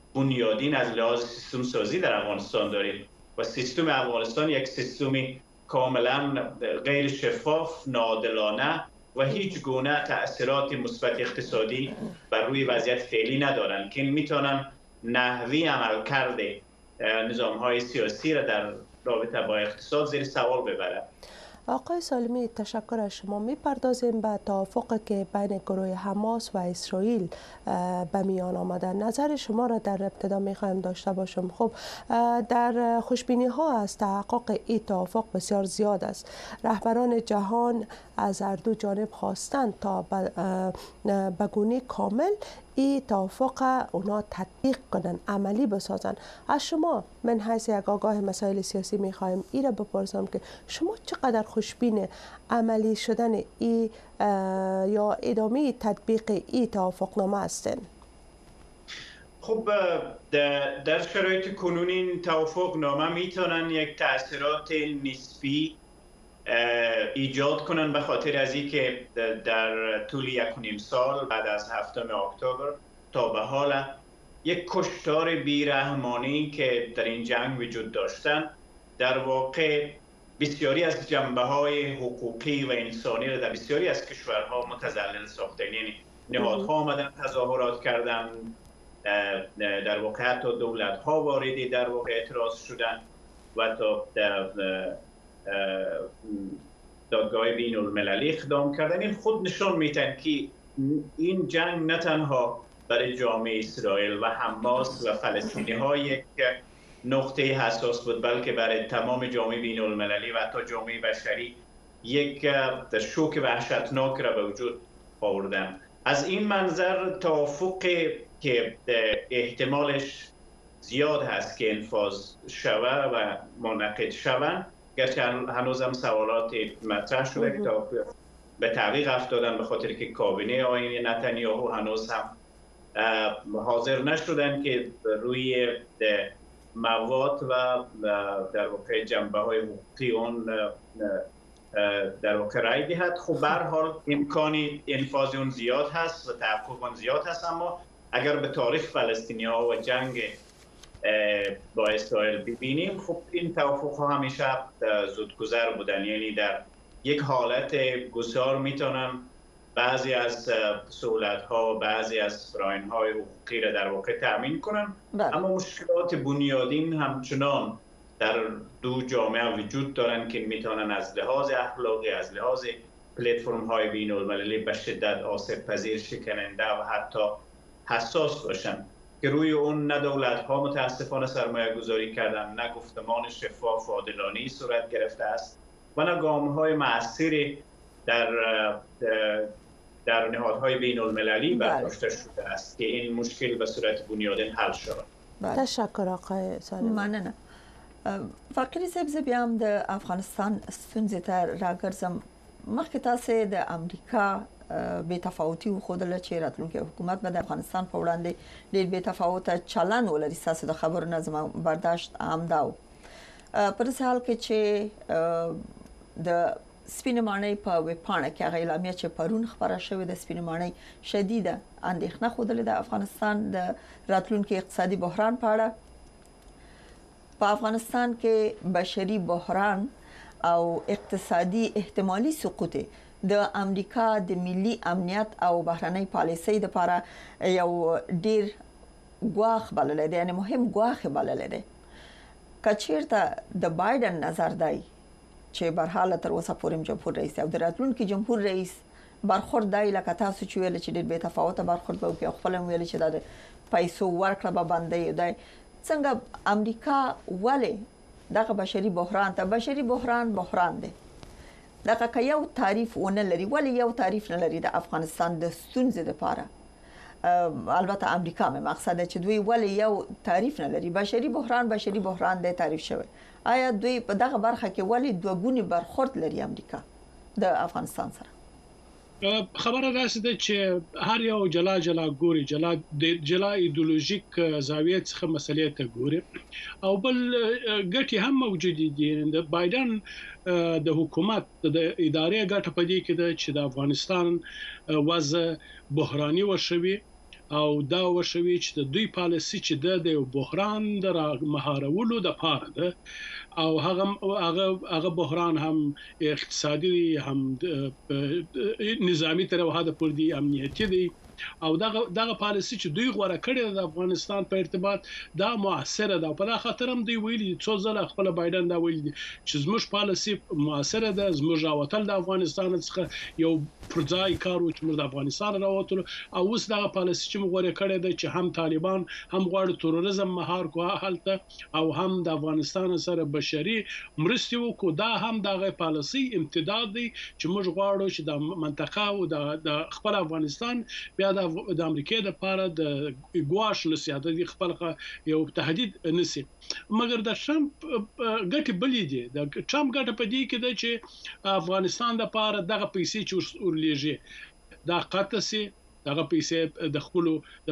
بنیادین از لحاظ سیستم سازی در افغانستان داریم و سیستم افغانستان یک سیستم کاملا غیر شفاف، ناعادلانه و هیچ گونه تأثیرات مثبت اقتصادی بر روی وضعیت فعلی ندارند که میتونن نحوی عملکرد نظام‌های سیاسی را در رابطه با اقتصاد زیر سوال ببرد. آقای سالمی، تشکر از شما. میپردازیم به توافقی که بین گروه حماس و اسرائیل به میان آمده. نظر شما را در ابتدا میخوایم داشته باشم. خب در خوشبینی ها از تحقق این توافق بسیار زیاد است. رهبران جهان از هر دو جانب خواستند تا به گونه کامل این توافق اونا تطبیق کنن، عملی بسازن. از شما من حیث یک آگاه مسائل سیاسی میخوایم این را بپرسم که شما چقدر خوشبین عملی شدن ای یا ادامه تطبیق ای توافقنامه هستین؟ خب در شرایط کنونی این توافقنامه میتونن یک تاثیرات نسبی ایجاد کنن به خاطر از اینکه در طول 1.5 سال بعد از 7 اکتبر تا به حال یک کشتار بیرحمانه‌ای که در این جنگ وجود داشتن در واقع بسیاری از جنبه‌های حقوقی و انسانی را در بسیاری از کشورها متزلزل ساخته. یعنی نهادها آمدن تظاهرات کردن، در واقع حتی دولت‌ها واردی در واقع اعتراض شدن و تا دادگاه بین المللی اقدام کردن. این خود نشان میدن که این جنگ نه تنها برای جامعه اسرائیل و حماس و فلسطینی ها یک نقطه حساس بود، بلکه برای تمام جامعه بین المللی و حتی جامعه بشری یک شوک وحشتناک را به وجود آوردن. از این منظر توافقی که احتمالش زیاد هست که انفاذ شوه و منعقد شوند، گرچه هنوز هم سوالات مطرح شده که به تعویق افتادن به خاطر که کابینه آقای نتانیاهو هنوز هم حاضر نشدن که روی مواد و در واقع جنبه‌های حقوقی اون در واقع رای دهد. خب به هر حال امکانی انفاذ اون زیاد هست و تحقق اون زیاد هست، اما اگر به تاریخ فلسطینی‌ها و جنگ با اسرائیل ببینیم، خب این توافق‌ها همیشه زودگذر بودن. یعنی در یک حالت گذار میتونن بعضی از سهولت‌ها، بعضی از راهن‌های حقوقی را در واقع تأمین کنن، اما مشکلات بنیادین همچنان در دو جامعه وجود دارن که میتونن از لحاظ اخلاقی، از لحاظ پلتفرم‌های بین‌المللی به شدت آسیب پذیر، شکننده و حتی حساس باشن که روی اون نه دولت‌ها متاسفانه سرمایه گذاری کردن، نه گفتمان شفاف و عادلانه‌ای صورت گرفته است و نه گام‌های مؤثری در نهادهای بین‌المللی برداشته شده است که این مشکل به صورت بنیادین حل شود. تشکر آقای سالمی. مننه. فقیر صاحب، زه بیا هم د افغانستان ستونزې ته راګرځم. مخکې تاسې د امریکا بې تفاوتي وښودله چې راتلونکی حکومت به د افغانستان په وړاندې ډېر بې تفاوته چلن ولري. ستاسو د خبرو نه زما برداشت همدا و. په داسې حال کې چې د سپینې ماڼۍ په ویبپاڼه کې هغه اعلامیه چې پرون خپره شوې د سپینې ماڼۍ شدیده اندېښنه ښودلې د افغانستان د راتلونکي اقتصادي بحران په اړه. په افغانستان کې بشري بحران او اقتصادي احتمالي سقوط د امریکا د ملي امنیت او بهرنۍ پالیسۍ لپاره یو ډیر ګواښ بلل دی، یعنی مهم ګواښ بلل دی. کچیرته د بایدن نظر دی چې برحاله تر اوسه پورې جمهور رئیس او د راتلونکي جمهور رئیس برخورد دی لکه تاسو چې ویل چې ډیر بې تفاوته برخورد به وکړي، خپل ویل چې د پیسو ورکړه به بندي دی. څنګه امریکا ولې دغه بشري بحران ته بشري بحران دی دغه که یو تعریف ونه لري، ولې یو تعریف نه لري د افغانستان د ستونزې لپاره؟ البته امریکا مې مقصد دی چې دوی ولې یو تعریف نه لري. بشري بحران دی تعریف شوی. آیا دوی په دغه برخه کې ولې دوګونی برخورد لري امریکا د افغانستان سره؟ خبره داسې ده چې هر یو جلا ګوري، جلا ایدئولوژیک زاویه څخه مسلې ته ګوري، او بل ګټې هم موجود دي. د بایدن د حکومت د ادارې ګټه پدې کې ده چې د افغانستان وضع بحراني وشوي او دا وشوي چې د دوی پالیسي چې د بحران د مهارولو د پاره ده او هغه بحران هم اقتصادي هم نظامی تر وحده پر دي امنیتي دي او دغه پالیسي چې دوی غوړه کړې د افغانستان په ارتباط دا موثره ده په خاطر هم دوی ویلي څو ځله خپل بایدن دا ویلي چې زموږ پالیسي موثره ده زموږ راوتل د افغانستان څخه یو پرځای کار و چې موږ د افغانستان راوتل او اوس دغه پالیسي چې موږ غوړه کړې ده چې هم طالبان هم غواړي تروریزم مهار کوه حالته او هم د افغانستان سره بشري مرستې وکړو دا هم دغه پالیسي امتداد دی چې موږ غواړو چې د منطقه او د خپل افغانستان بیا د امریکا د پاره د ګواښ لسیاده دي خپل یو تهدید نسی مګر د ټرمپ ګټه بلې دي د ټرمپ ګټه په دې کې ده چې افغانستان د پاره دغه پیسې چې ورلېږي دا قطه سي دغه پیسې د خپل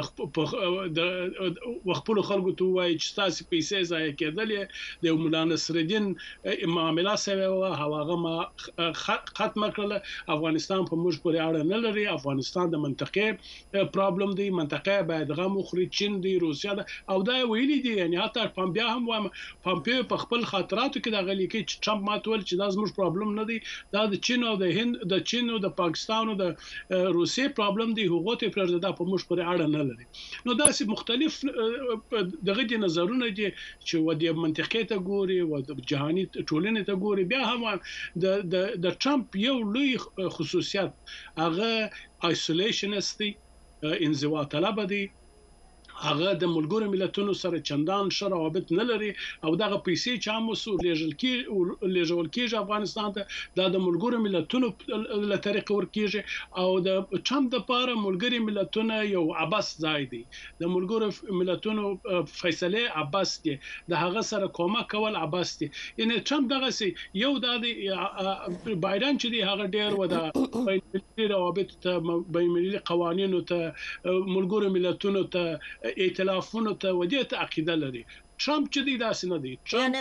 خلکو ته وایي چې تاسو پیسې ضایع کېدلې د مولا نصرالدین معاملې سره هغه ما ختم کړل افغانستان په موږ پورې اړه نه لري افغانستان د منطقې پرابلم دی منطقه باید غو مخري چین دی روسیا او دا ویلي دي یعنی حتی بیا هم پامپیو په خپل خاطراتو کې د غلي کې ټرمپ ماتول چې دا زموږ پرابلم نه دی دا د چین او د هند د چین او د پاکستان او د روسیې پرابلم دی غوته پرځدا په موږ پورې اړه نه لري نو دا سي مختلف دغه دي نظرونه دي چې ودی منطقې ته ګوري او د جهاني ټولنې ته ګوري بیا هم د ټرمپ یو لوی خصوصیت هغه آیسولیشنست دی انزوا طلب دی هغه د ملګرو ملتونو سره چندان شرابت نه لري او دغه پیسې چې هم وسو لېږل کېږي افغانستان ته د ملګرو ملتونو له طریقې ورکېږي او د ټرمپ د پاره ملګري ملتونه یو عباس ځای دی د ملګرو ملتونو فیصله عباس دی د هغه سره کومک کول عباس دی ان ټرمپ دغه سي یو د بایدن چې دی هغه ډیر و د بین روابط ته بین ملي قوانینو ته ملګرو ملتونو ته ائتلافونو ته ودی ته عقیده لري ټرمپ چې دی داسې نه دی یعنی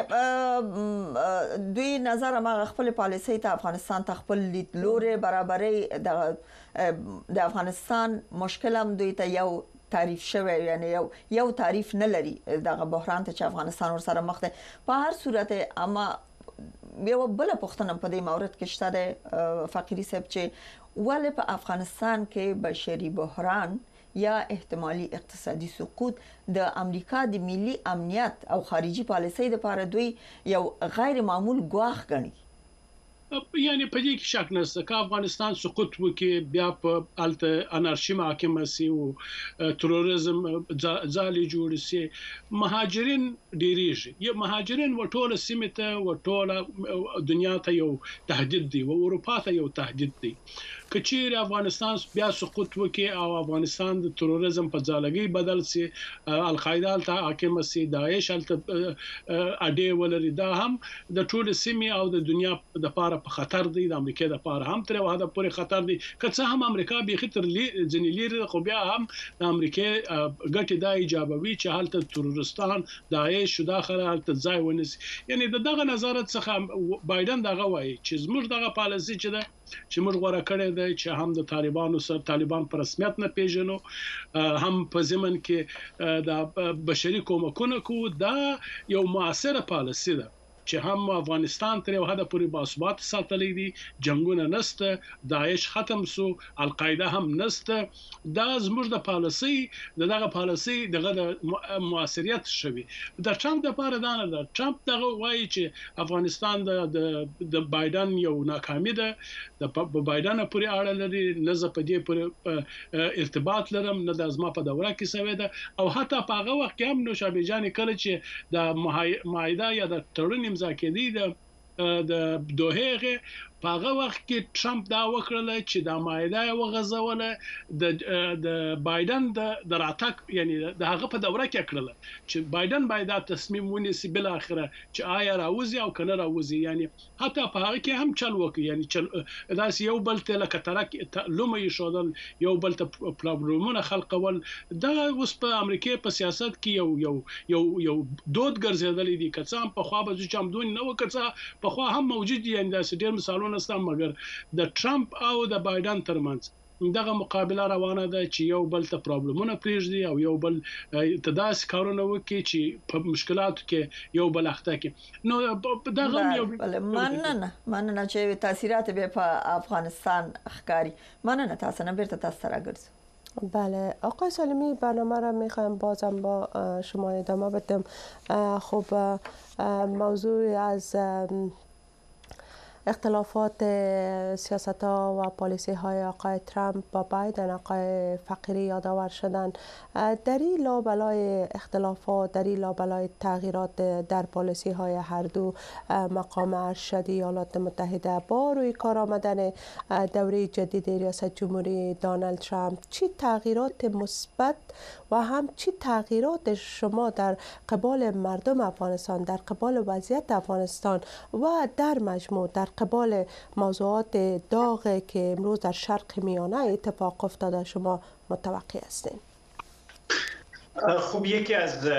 دوی نظر ما خپل پالیسي ته افغانستان ته خپل لیدلوري برابرۍ د افغانستان مشکل هم دوی ته یو تعریف شوی یعنی یو تعریف نه لري دغه بحران ته چې افغانستان ور سره مخ ده په هر صورت اما یو بل پښتنه په دې مورد کې شته فقيري صاحب چې ولې په افغانستان کې بشري بحران یا احتمالي اقتصادي سقوط د امریکا د ملي امنیت او خارجي پالیسۍ لپاره دوی یو غیر معمول ګواښ ګڼي یعنی په دې کې شک نشته چې افغانستان سقوط وکي بیا په الته انارشي محاکمه سي او تروریزم ځالي جوړ سي مهاجرین ډیریږي یا مهاجرین وټوله سیمه وټوله دنیا ته یو تهدید دی او اروپا ته یو تهدید دی کچیر افغانستان بیا سقوط وکي او افغانستان د تروریزم په ځالګي بدل سي القاعده ته حاکم سي داعش الته اډي ولري دا هم د ټول سیمه او د دنیا د پاره په خطر دی د امریکا د پاره هم تر وحده پورې خطر دی که څه هم امریکا به خطر ځنې لري خو بیا هم د امریکا ګټه د ایجابوي چې حالت تروریستان داعش شو داخله حالت ځای ونیسي یعنی دغه نظارت څخه بایدن دغه وایي چې زموږ دغه پالیسي چې ده چې موږ غوړه کړې ده چې هم د طالبانو سره طالبان پر رسمیت نه پیژنو هم په زمن کې د بشري کومکونه کو دا یو موثره پالیسي ده چې هم افغانستان تر یو حد پورې باثبات ساتلې دي جنگونه نسته داعش ختم سو القاعده هم نسته دا زموږ د پالیسي دغه پالیسي دغه موثریت شوی د ټرمپ د پاره دا نه ټرمپ دغه وایي چې افغانستان د بایدن یو ناکامي ده د بایدن پورې اړه لري نه ز په دې پورې ارتباط لرم نه د ازما په دوره کې سوي ده او حتی په هغه وخت کې هم نوشابه جان کله چې د معاهده یا د تړون امضا کړي د دوهه په هغه وخت کې ټرمپ دا وکړل چې د معاهده وغځوله د بایدن د راتګ یعنی د هغه په دوره کې کړل چې بایدن باید تصمیم ونیسي بل اخره چې آیا راوځي او کنه راوځي یعنی حتی په هغه کې هم چل وکړي یعنی داس یو بل ته لکه ترک لومې شودل یو بل ته پرابلمونه خلقول دا اوس په امریکا په سیاست کې یو دود ګرځیدل دي که څه په خوا به چې هم دون نه وکړه په خوا هم موجود دي یعنی داس ډیر مثالونه نسته مګر د ټرمپ او د بایدن ترمنځ دغه مقابله روانه ده چې یو بل ته پرابلمونه پریږدي او یو بل تداس کارونه وکړي چې په مشکلاتو کې یو بل اخته کې. نو دغه یو مننه چې تاثیرات به په افغانستان ښکاری. مننه تاسو نه بیرته تاسو راګرځو. بله آقای سالمی، برنامه را میخوایم بازم با شما ادامه بدیم. خب موضوع از اختلافات سیاست‌ها و پالیسی‌های آقای ترامپ با بایدن، آقای فقیری یادآور شدن. در این لابلای اختلافات، در این لابلای تغییرات در پالیسی‌های هر دو مقام ارشد ایالات متحده با روی کار آمدن دوره جدید ریاست جمهوری دونالد ترامپ، چی تغییرات مثبت و هم چی تغییرات شما در قبال مردم افغانستان، در قبال وضعیت افغانستان و در مجموع در قبال موضوعات داغ که امروز در شرق میانه اتفاق افتاده شما متوقع هستین؟ خب یکی از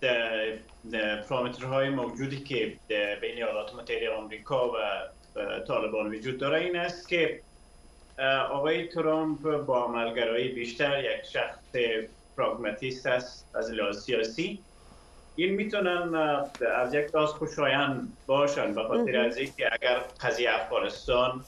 پارامترهای موجودی که بین ایالات متحده آمریکا و طالبان وجود داره این است که آقای ترامپ با عملگرایی بیشتر یک شخص پراگماتیست است از لحاظ سیاسی. این میتونن از یک راز خوشایند باشن به خاطر از اینکه اگر قضیه افغانستان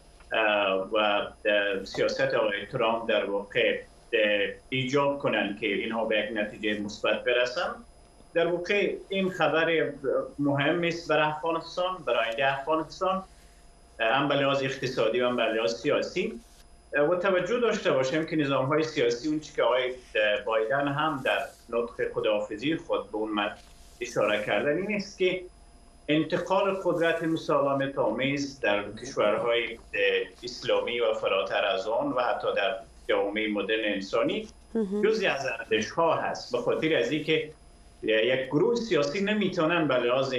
و سیاست آقای ترامپ در واقع ایجاب کنن که اینها به یک نتیجه مثبت برسن، در واقع این خبر مهمی است برای افغانستان، برای آینده افغانستان، هم به لحاظ اقتصادی و هم به لحاظ سیاسی. و توجه داشته باشیم که نظام‌های سیاسی اون که آقای بایدن هم در نطق خداحافظی خود به اون اشاره کردن این است که انتقال قدرت مسالمت آمیز در کشورهای اسلامی و فراتر از آن و حتی در جامعه مدرن انسانی جزئی از ارزش‌ها هست، به خاطر از اینکه یک گروه سیاسی نمیتونن به لحاظ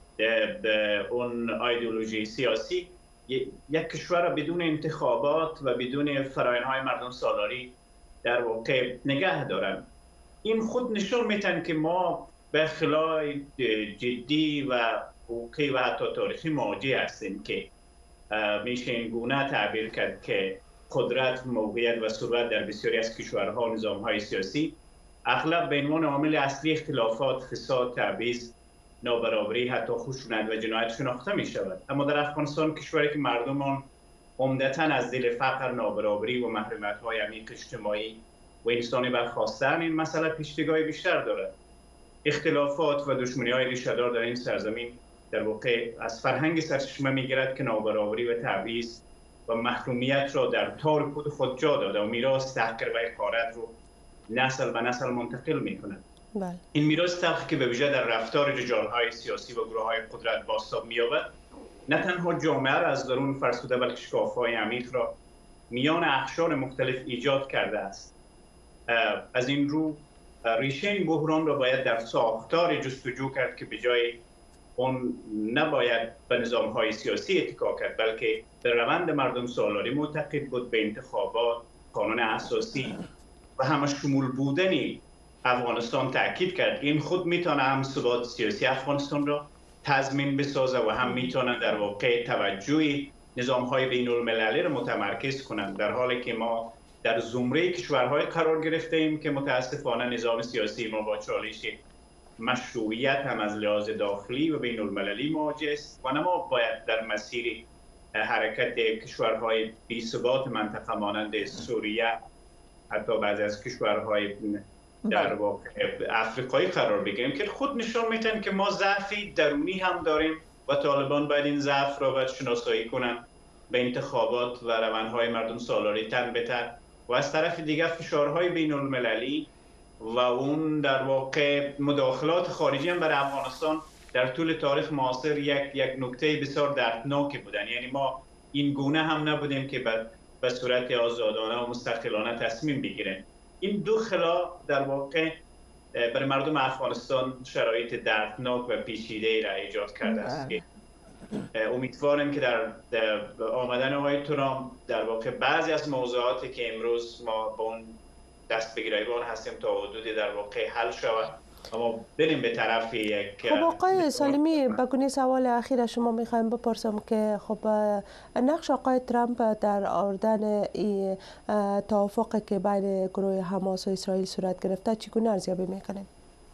اون ایدئولوژی سیاسی یک کشور را بدون انتخابات و بدون فرآیندهای مردم سالاری در واقع نگه دارن. این خود نشون میتن که ما به خلای جدی و حقوقی و حتی تاریخی مواجه هستیم که میشه این گونه تعبیر کرد که قدرت، موقعیت و ثروت در بسیاری از کشورها و نظامهای سیاسی اغلب به عنوان عامل اصلی اختلافات، فساد، تبعیض، نابرابری، حتی خشونت و جنایت شناخته می شود. اما در افغانستان، کشوری که مردم آن عمدتاً از دل فقر، نابرابری و محرومیت‌های عمیق اجتماعی و انسانی برخاسته‌اند، این مسئله پیشگاهی بیشتر دارد. اختلافات و دشمنی‌های ریشه‌دار در این سرزمین در واقع از فرهنگ سرچشمه می‌گیرد که نابرابری و تبعیض و محرومیت را در تاریخ خود جا داده و میراث تحقیر و حقارت رو نسل به نسل منتقل می‌کند. این میراث تلخی که به ویژه در رفتار رجال‌های سیاسی و گروه‌های قدرت بازتاب می‌یابد، نه تنها جامعه را از درون فرسوده بلکه شکاف‌های عمیق را میان اقشار مختلف ایجاد کرده است. از این رو ریشه این بحران را باید در ساختار جستجو کرد که به جای اون نباید به نظام‌های سیاسی اتکا کرد، بلکه به روند مردم سالاری معتقد بود، به انتخابات، قانون اساسی و همشمول بودن افغانستان تاکید کرد. این خود میتونه هم ثبات سیاسی افغانستان را تضمین بسازه و هم میتونه در واقع توجه نظام‌های بین‌المللی را متمرکز کنند، در حالی که ما در زمره کشورهای قرار گرفته ایم که متاسفانه نظام سیاسی ما با چالش مشروعیت هم از لحاظ داخلی و بین‌المللی مواجه است و ما باید در مسیر حرکت کشورهای بی‌ثبات منطقه مانند سوریه، حتی بعضی از کشورهای در واقع افریقایی قرار بگیریم که خود نشان میتن که ما ضعفی درونی هم داریم و طالبان باید این ضعف را باید شناسایی کنن، به انتخابات و روندهای مردم سالاری تن به تن و از طرف دیگر فشارهای بین المللی و اون در واقع مداخلات خارجی هم برای افغانستان در طول تاریخ معاصر یک نکته بسیار دردناکی بودن. یعنی ما این گونه هم نبودیم که به صورت آزادانه و مستقلانه تصمیم بگیریم. این دو خلا در واقع برای مردم افغانستان شرایط دردناک و پیچیده را ایجاد کرده است که امیدوارم که در آمدن آقای ترامپ در واقع بعضی از موضوعاتی که امروز ما با اون دست به گریبان هستیم تا حدودی در واقع حل شود اما بریم به طرف یک خب آقای سالمی بگونی سوال اخیر شما میخوایم بپرسم که خب نقش آقای ترامپ در آوردن این توافقی که بین گروه حماس و اسرائیل صورت گرفته چگونه ارزیابی میکنیم؟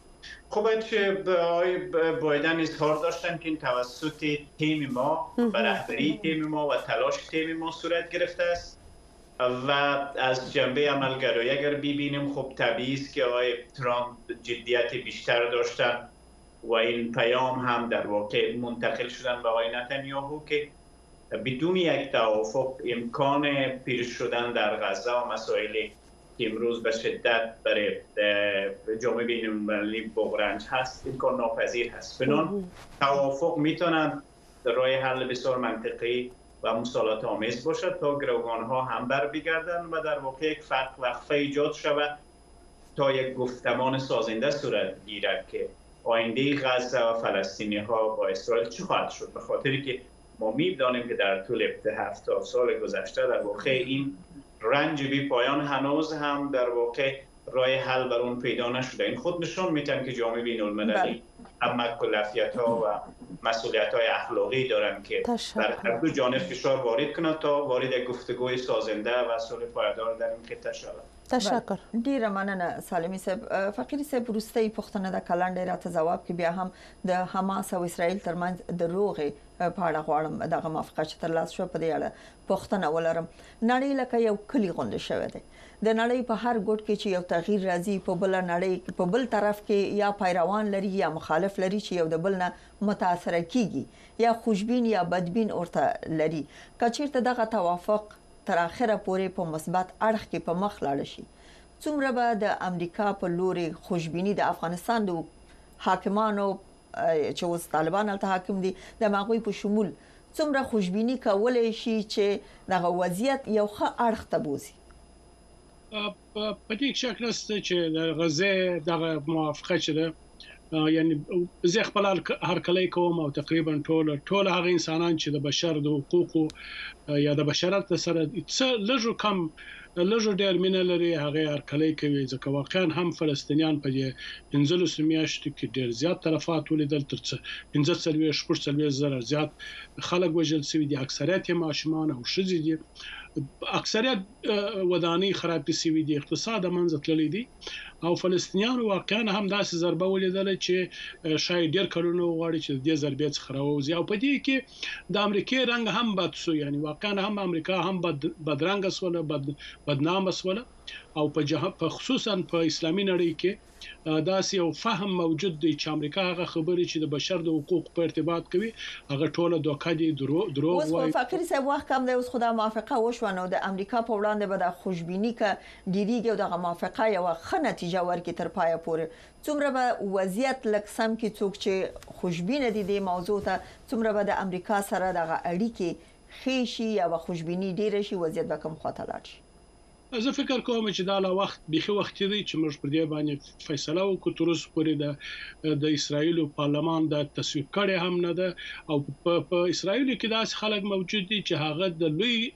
خب چه آقای بایدن اظهار داشتن که این توسط تیم ما و رهبری تیم ما و تلاش تیم ما صورت گرفته است و از جنبه عملگرایی اگر ببینیم خب طبیعی است که آقای ترامپ جدیت بیشتر داشتن و این پیام هم در واقع منتقل شدن به آقای نتانیاهو که بدون یک توافق امکان پیش شدن در غزه و مسائلی که امروز به شدت برای جامعه بین‌المللی بغرنج هست امکان ناپذیر هست. بنابراین توافق میتونن راه حل بسیار منطقی و مسالمت آمیز باشد تا گروگان‌ها هم بر بگردن و در واقع یک وقفه ایجاد شود تا یک گفتمان سازنده صورت گیرد که آینده غزه و فلسطینی‌ها با اسرائیل چه خواهد شد، به خاطری که ما می‌دانیم که در طول 70 سال گذشته در واقع این رنج بی پایان هنوز هم در واقع راه حل بر اون پیدا نشده. این خود نشون میتن که جامعه بین‌المللی هم مکلفیت‌ها و مسئولیت‌های اخلاقی دارن که بر هر دو جانب فشار وارد کنند تا وارد گفتگوی سازنده و صلح پایدار در این خطه شود. تشکر. ډیره مننه سالمی صاحب. فقیری صاحب وروستۍ پوښتنه د کلنډې راته ځواب کې بیا هم د حماس او اسرائیل ترمنځ د روغې په اړه غواړم دغه موافقه چې ترلاسه شوه په دې اړه پوښتنه ولرم. نړۍ لکه یو کلی غونډه شوې ده. د نړۍ په هر ګوټ کې چې یو تغییر راځي په بل نړۍ په بل طرف کې یا پیروان لري یا مخالف لري چې یو د بل نه متاثر کیږي یا خوشبین یا بدبین ورته لري. کچیرته دغه توافق تر اخره پورې په مثبت اړخ کې په مخ لاړ شي څومره به د امریکا په لوري خوشبینی د افغانستان د حاکمانو چې اوس طالبان هلته حاکم دي د ماغوی په شمول څومره خوشبینی کولای شي چې دغه وضعیت یو ښه اړخ ته بوزي؟ په دې شک نشته چې د غزه دغه موافقه چې ده یعنی زه خپل هر کله کوم او تقریبا ټول هغه انسانان چې د بشر د حقوقو یا د بشرت سره لږ کم لږ ډېر مینه لري هغه هر کله کوي ځکه واقعا هم فلسطینیان په دې 15 میاشتو کې ډېر زیات طرفات ولیدل تر 15 زره زیات خلک وژل شوي دي اکثریت یې ماشومان او ښځې دي اکثریت ودانۍ خراب شوي دي اقتصاد منځ تللی دي او فلسطینیان واقعا هم داسې ضربه ولیدل چې شاید ډېر کلونه غواړي چې د دې ضربې څخه راوځي او په دې کې د امریکای رنګ هم بد شو یعنی واقعا هم امریکا هم بدرنګ سوله بدنام سوله او په خصوصا په اسلامي نړۍ کې داسې یو فهم موجود دی چې امریکا هغه خبرې چې د بشر د حقوق په ارتباط کوي هغه ټوله دوکه دي دروغ وایي. اوس فقیر صاحب وخت کم دی اوس خدای موافقه وشو نو د امریکا په وړاندې به د خوشبینی ک ډیریږي او دغه موافقه یو ښه نتیجه ورکړي تر پایه پورې څومره به وضعیت لکسم کې څوک چې خوشبینه دي د موضوع ته څومره به د امریکا سره دغه اړیکې خېشي یا خوشبینی ډیر شي وضعیت به کوم خاطر لاړ شي؟ زه فکر کوم چې دا لا وخت بيخي وخت دی چې موږ پر دې باندې فیصله وکړو تر اوسه پورې د اسرایل پارلمان د تصویب کړي هم نه ده او په اسرایل کې داس خلک موجود دي چې هغه د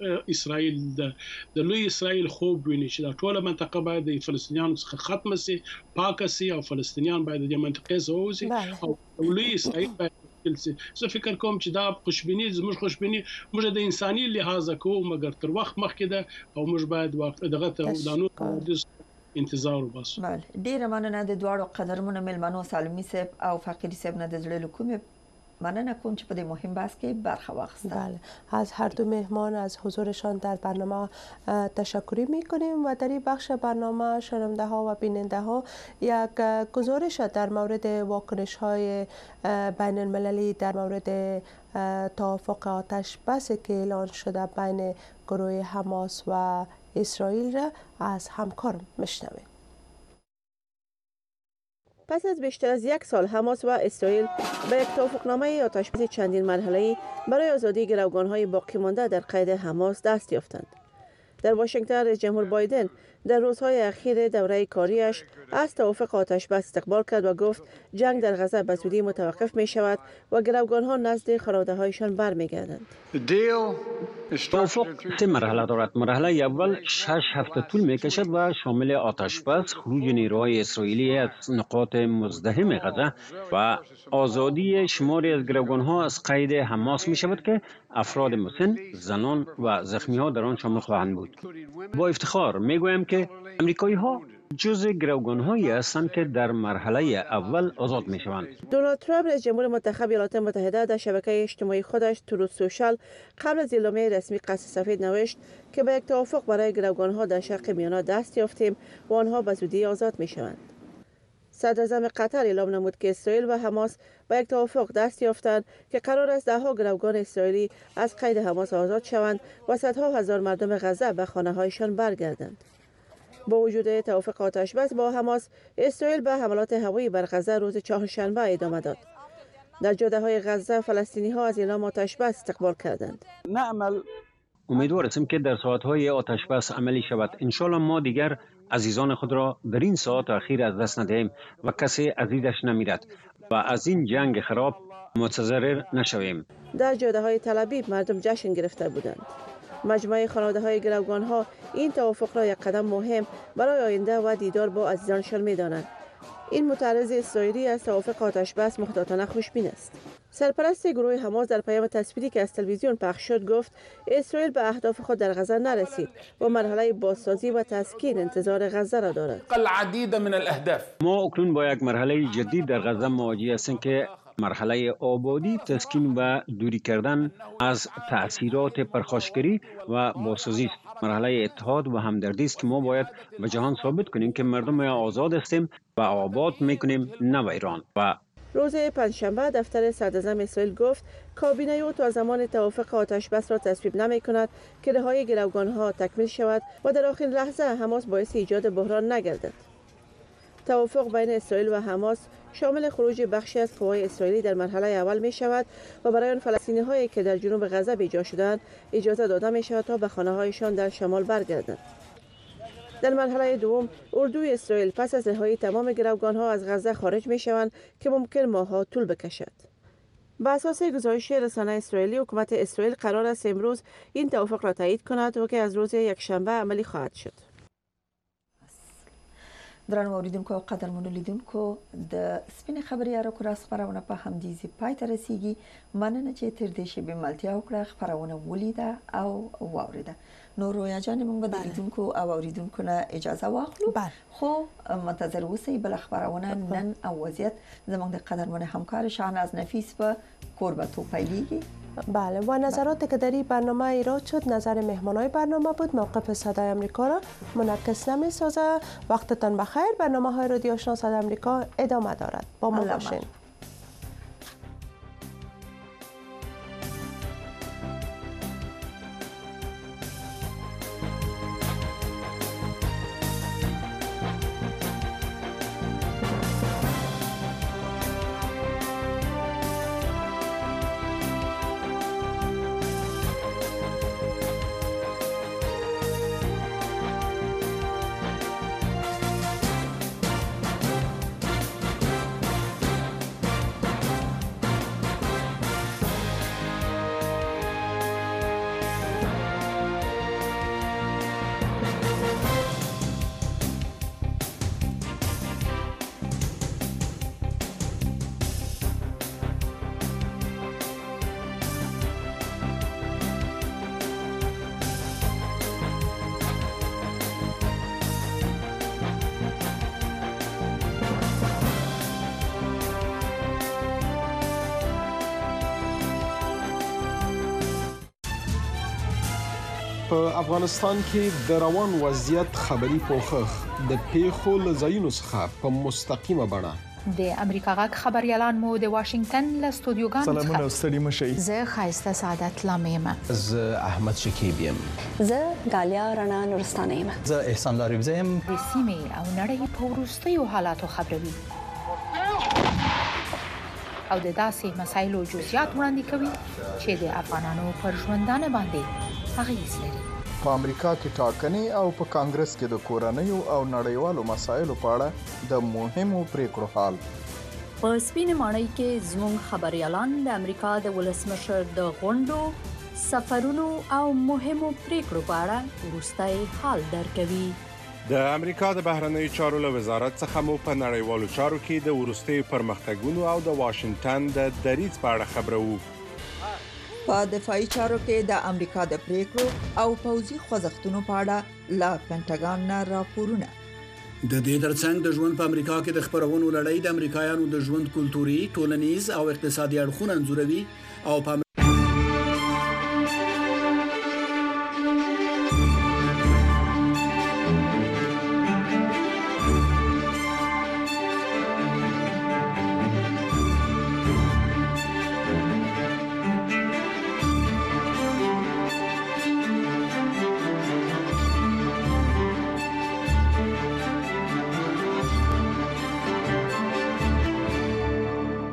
لوی اسرایل خوب ویني چې د ټوله منطقه باید د فلسطینیانو څخه ختم شي پاک شي او فلسطینیان باید د منطقې زوځي او لوی اسرایل باید زه فکر کوم چې دا خوشبینی زموږ خوشبینی موږ د انساني لحاظ کوو مګر تر وخت مخکې ده او موږ باید وخت دغه ته دانو انتظار وباسو. بله ډیره مننه د دواړو قدرمنو ملمنو سالمی صاحب او فقیری صاحب نه د زړه کومه مننه کوم چې په دې مهم بحث کې برخه واخیستن. بله از هر دو مهمان از حضورشان در برنامه تشکر می‌کنیم و در این بخش برنامه شنونده ها و بیننده ها یک گزارش در مورد واکنش های بین المللی در مورد توافق آتش بسی که اعلان شده بین گروه حماس و اسرائیل را از همکارم میشنویم. پس از بیشتر از یک سال حماس و اسرائیل به یک توافقنامه آتشبس چندین مرحله‌ای برای آزادی گروگان‌های باقی مانده در قید حماس دست یافتند. در واشنگتن رئیس جمهور بایدن در روزهای اخیر دوره کاریش از توافق آتش بس استقبال کرد و گفت جنگ در غزه به زودی متوقف می شود و گروگانها نزد خانواده هایشان برمیگردند. توافق 3 مرحله دارد. مرحله اول 6 هفته طول می کشد و شامل آتش بس، خروج نیروهای اسرائیلی از نقاط مزدحم غزه و آزادی شماری از گروگانها از قید حماس می شود که افراد مسن، زنان و زخمی ها در آن شامل خواهند بود. با افتخار می گویم که امریکایی ها جزء گروگان‌هایی هستند که در مرحله اول آزاد می‌شوند. دونالد ترامپ رئیس جمهور منتخب ایالات متحده در شبکه اجتماعی خودش تروت سوشال قبل از اعلامیه رسمی قصر سفید نوشت که به یک توافق برای گروگان‌ها در شرق میانه دست یافتیم و آنها به زودی آزاد می‌شوند. صدر اعظم قطر اعلام نمود که اسرائیل و حماس به یک توافق دست یافتند که قرار است ده‌ها گروگان اسرائیلی از قید حماس آزاد شوند و صدها هزار مردم غزه به خانه‌هایشان برگردند. با وجود توافق آتش بس با حماس، اسرائیل به حملات هوایی بر غزه روز چهارشنبه ادامه داد. در جاده‌های غزه فلسطینی‌ها از اعلام آتش بس استقبال کردند. امیدوار هستیم که در ساعت‌های آتش بس عملی شود. انشالله ما دیگر عزیزان خود را در این ساعت اخیر از دست ندهیم و کسی عزیزش نمیرد و از این جنگ خراب متضرر نشویم. در جاده‌های تل ابیب مردم جشن گرفته بودند. مجموعه خانواده‌های گروگان‌ها این توافق را یک قدم مهم برای آینده و دیدار با عزیزانشان می‌دانند. این معترض اسرائیلی از توافق آتش بس محتاطانه خوشبین است. سرپرست گروه حماس در پیام تصویری که از تلویزیون پخش شد گفت اسرائیل به اهداف خود در غزه نرسید و مرحله بازسازی و تسکین انتظار غزه را دارد. ما اکنون با یک مرحله جدید در غزه مواجه هستیم که مرحله آبادی، تسکین و دوری کردن از تأثیرات پرخاشگری و بازسازی است. مرحله اتحاد و همدردی است که ما باید به جهان ثابت کنیم که مردم آزاد هستیم و آباد میکنیم، نه ایران. و روز پنجشنبه دفتر صدر اعظم اسرائیل گفت کابینه او تا زمان توافق آتش بس را تصویب نمی کند که رهایی گروگانها تکمیل شود و در آخرین لحظه حماس باعث ایجاد بحران نگردد. توافق بین اسرائیل و حماس شامل خروج بخشی از قوای اسرائیلی در مرحله اول می شود و برای آن فلسطینی هایی که در جنوب غزه بیجا شدند اجازه داده می شود تا به خانه هایشان در شمال برگردند. در مرحله دوم اردوی اسرائیل پس از رهایی تمام گروگان ها از غزه خارج می شوند که ممکن ماه‌ها طول بکشد. بر اساس گزارش رسانه اسرائیلی، حکومت اسرائیل قرار است امروز این توافق را تایید کند و که از روز یکشنبه عملی خواهد شد. درنو اوریدونکو او قدرمنو لیدونکو د سپینې خبرې را کور خبرونه په همدې پای ته رسیږي. مننه چې تر دې شی ملتیا وکړه خبرونه ولیده او واوریده. نو رویا جان موږ به لیدونکو او اوریدونکو نه اجازه واخلو، خو منتظر اوسئ بل خبرونه نن او وضعیت زموږ د قدرمنو همکار شاهناز نفیس په کوربتو پیلیږي. بله، و نظراتی که در این برنامه ایراد شد نظر مهمانای برنامه بود. موقف صدای امریکا را منعکس نمی سازه. وقتتان بخیر. برنامه های رادیو آشنا صدای امریکا ادامه دارد. با ما باشین. په افغانستان کې د روان وضعیت خبري پوښښ د پیښو له ځایونو څخه په مستقیمه بڼه د امریکا غږ خبريالان مو د واشنگټن له استودیوګانو څخه سلامونه ستړي مشئ. زه خایسته سعادت لامیم. زه احمد شکیب یم. زه غالیا رڼا نورستانه یم. زه احسان لاریب یم. د سیمې او نړۍ په وروستیو حالاتو خبروي او د داسې مسایلو جزئیات وړاندې کوي چې د افغانانو پر ژوندانه باندې اغیز لري. په امریکا کې ټاکنې او په کانګرس کې د کورنیو او نړیوالو مسایلو په اړه د مهمو پریکړو حال. په سپینې ماڼۍ کې زموږ خبريالان د امریکا د ولسمشر د غونډو، سفرونو او مهمو پریکړو په اړه وروستۍ حال درکوي. د امریکا د بهرنیو چارو له وزارت څخه مو په نړیوالو چارو کې د وروستي پرمختګونو او د واشنگټن د دریځ په اړه خبرو. په دفاعي چارو کې د امریکا د پریکړو او پوځي خوځښتونو په اړه لا پینټاګان نه راپورونه. د دې ترڅنګ د ژوند په امریکا کې د خبرونو لړۍ د امریکایانو د ژوند کلتوري، ټولنیز او اقتصادي اړخونه انځوروي او په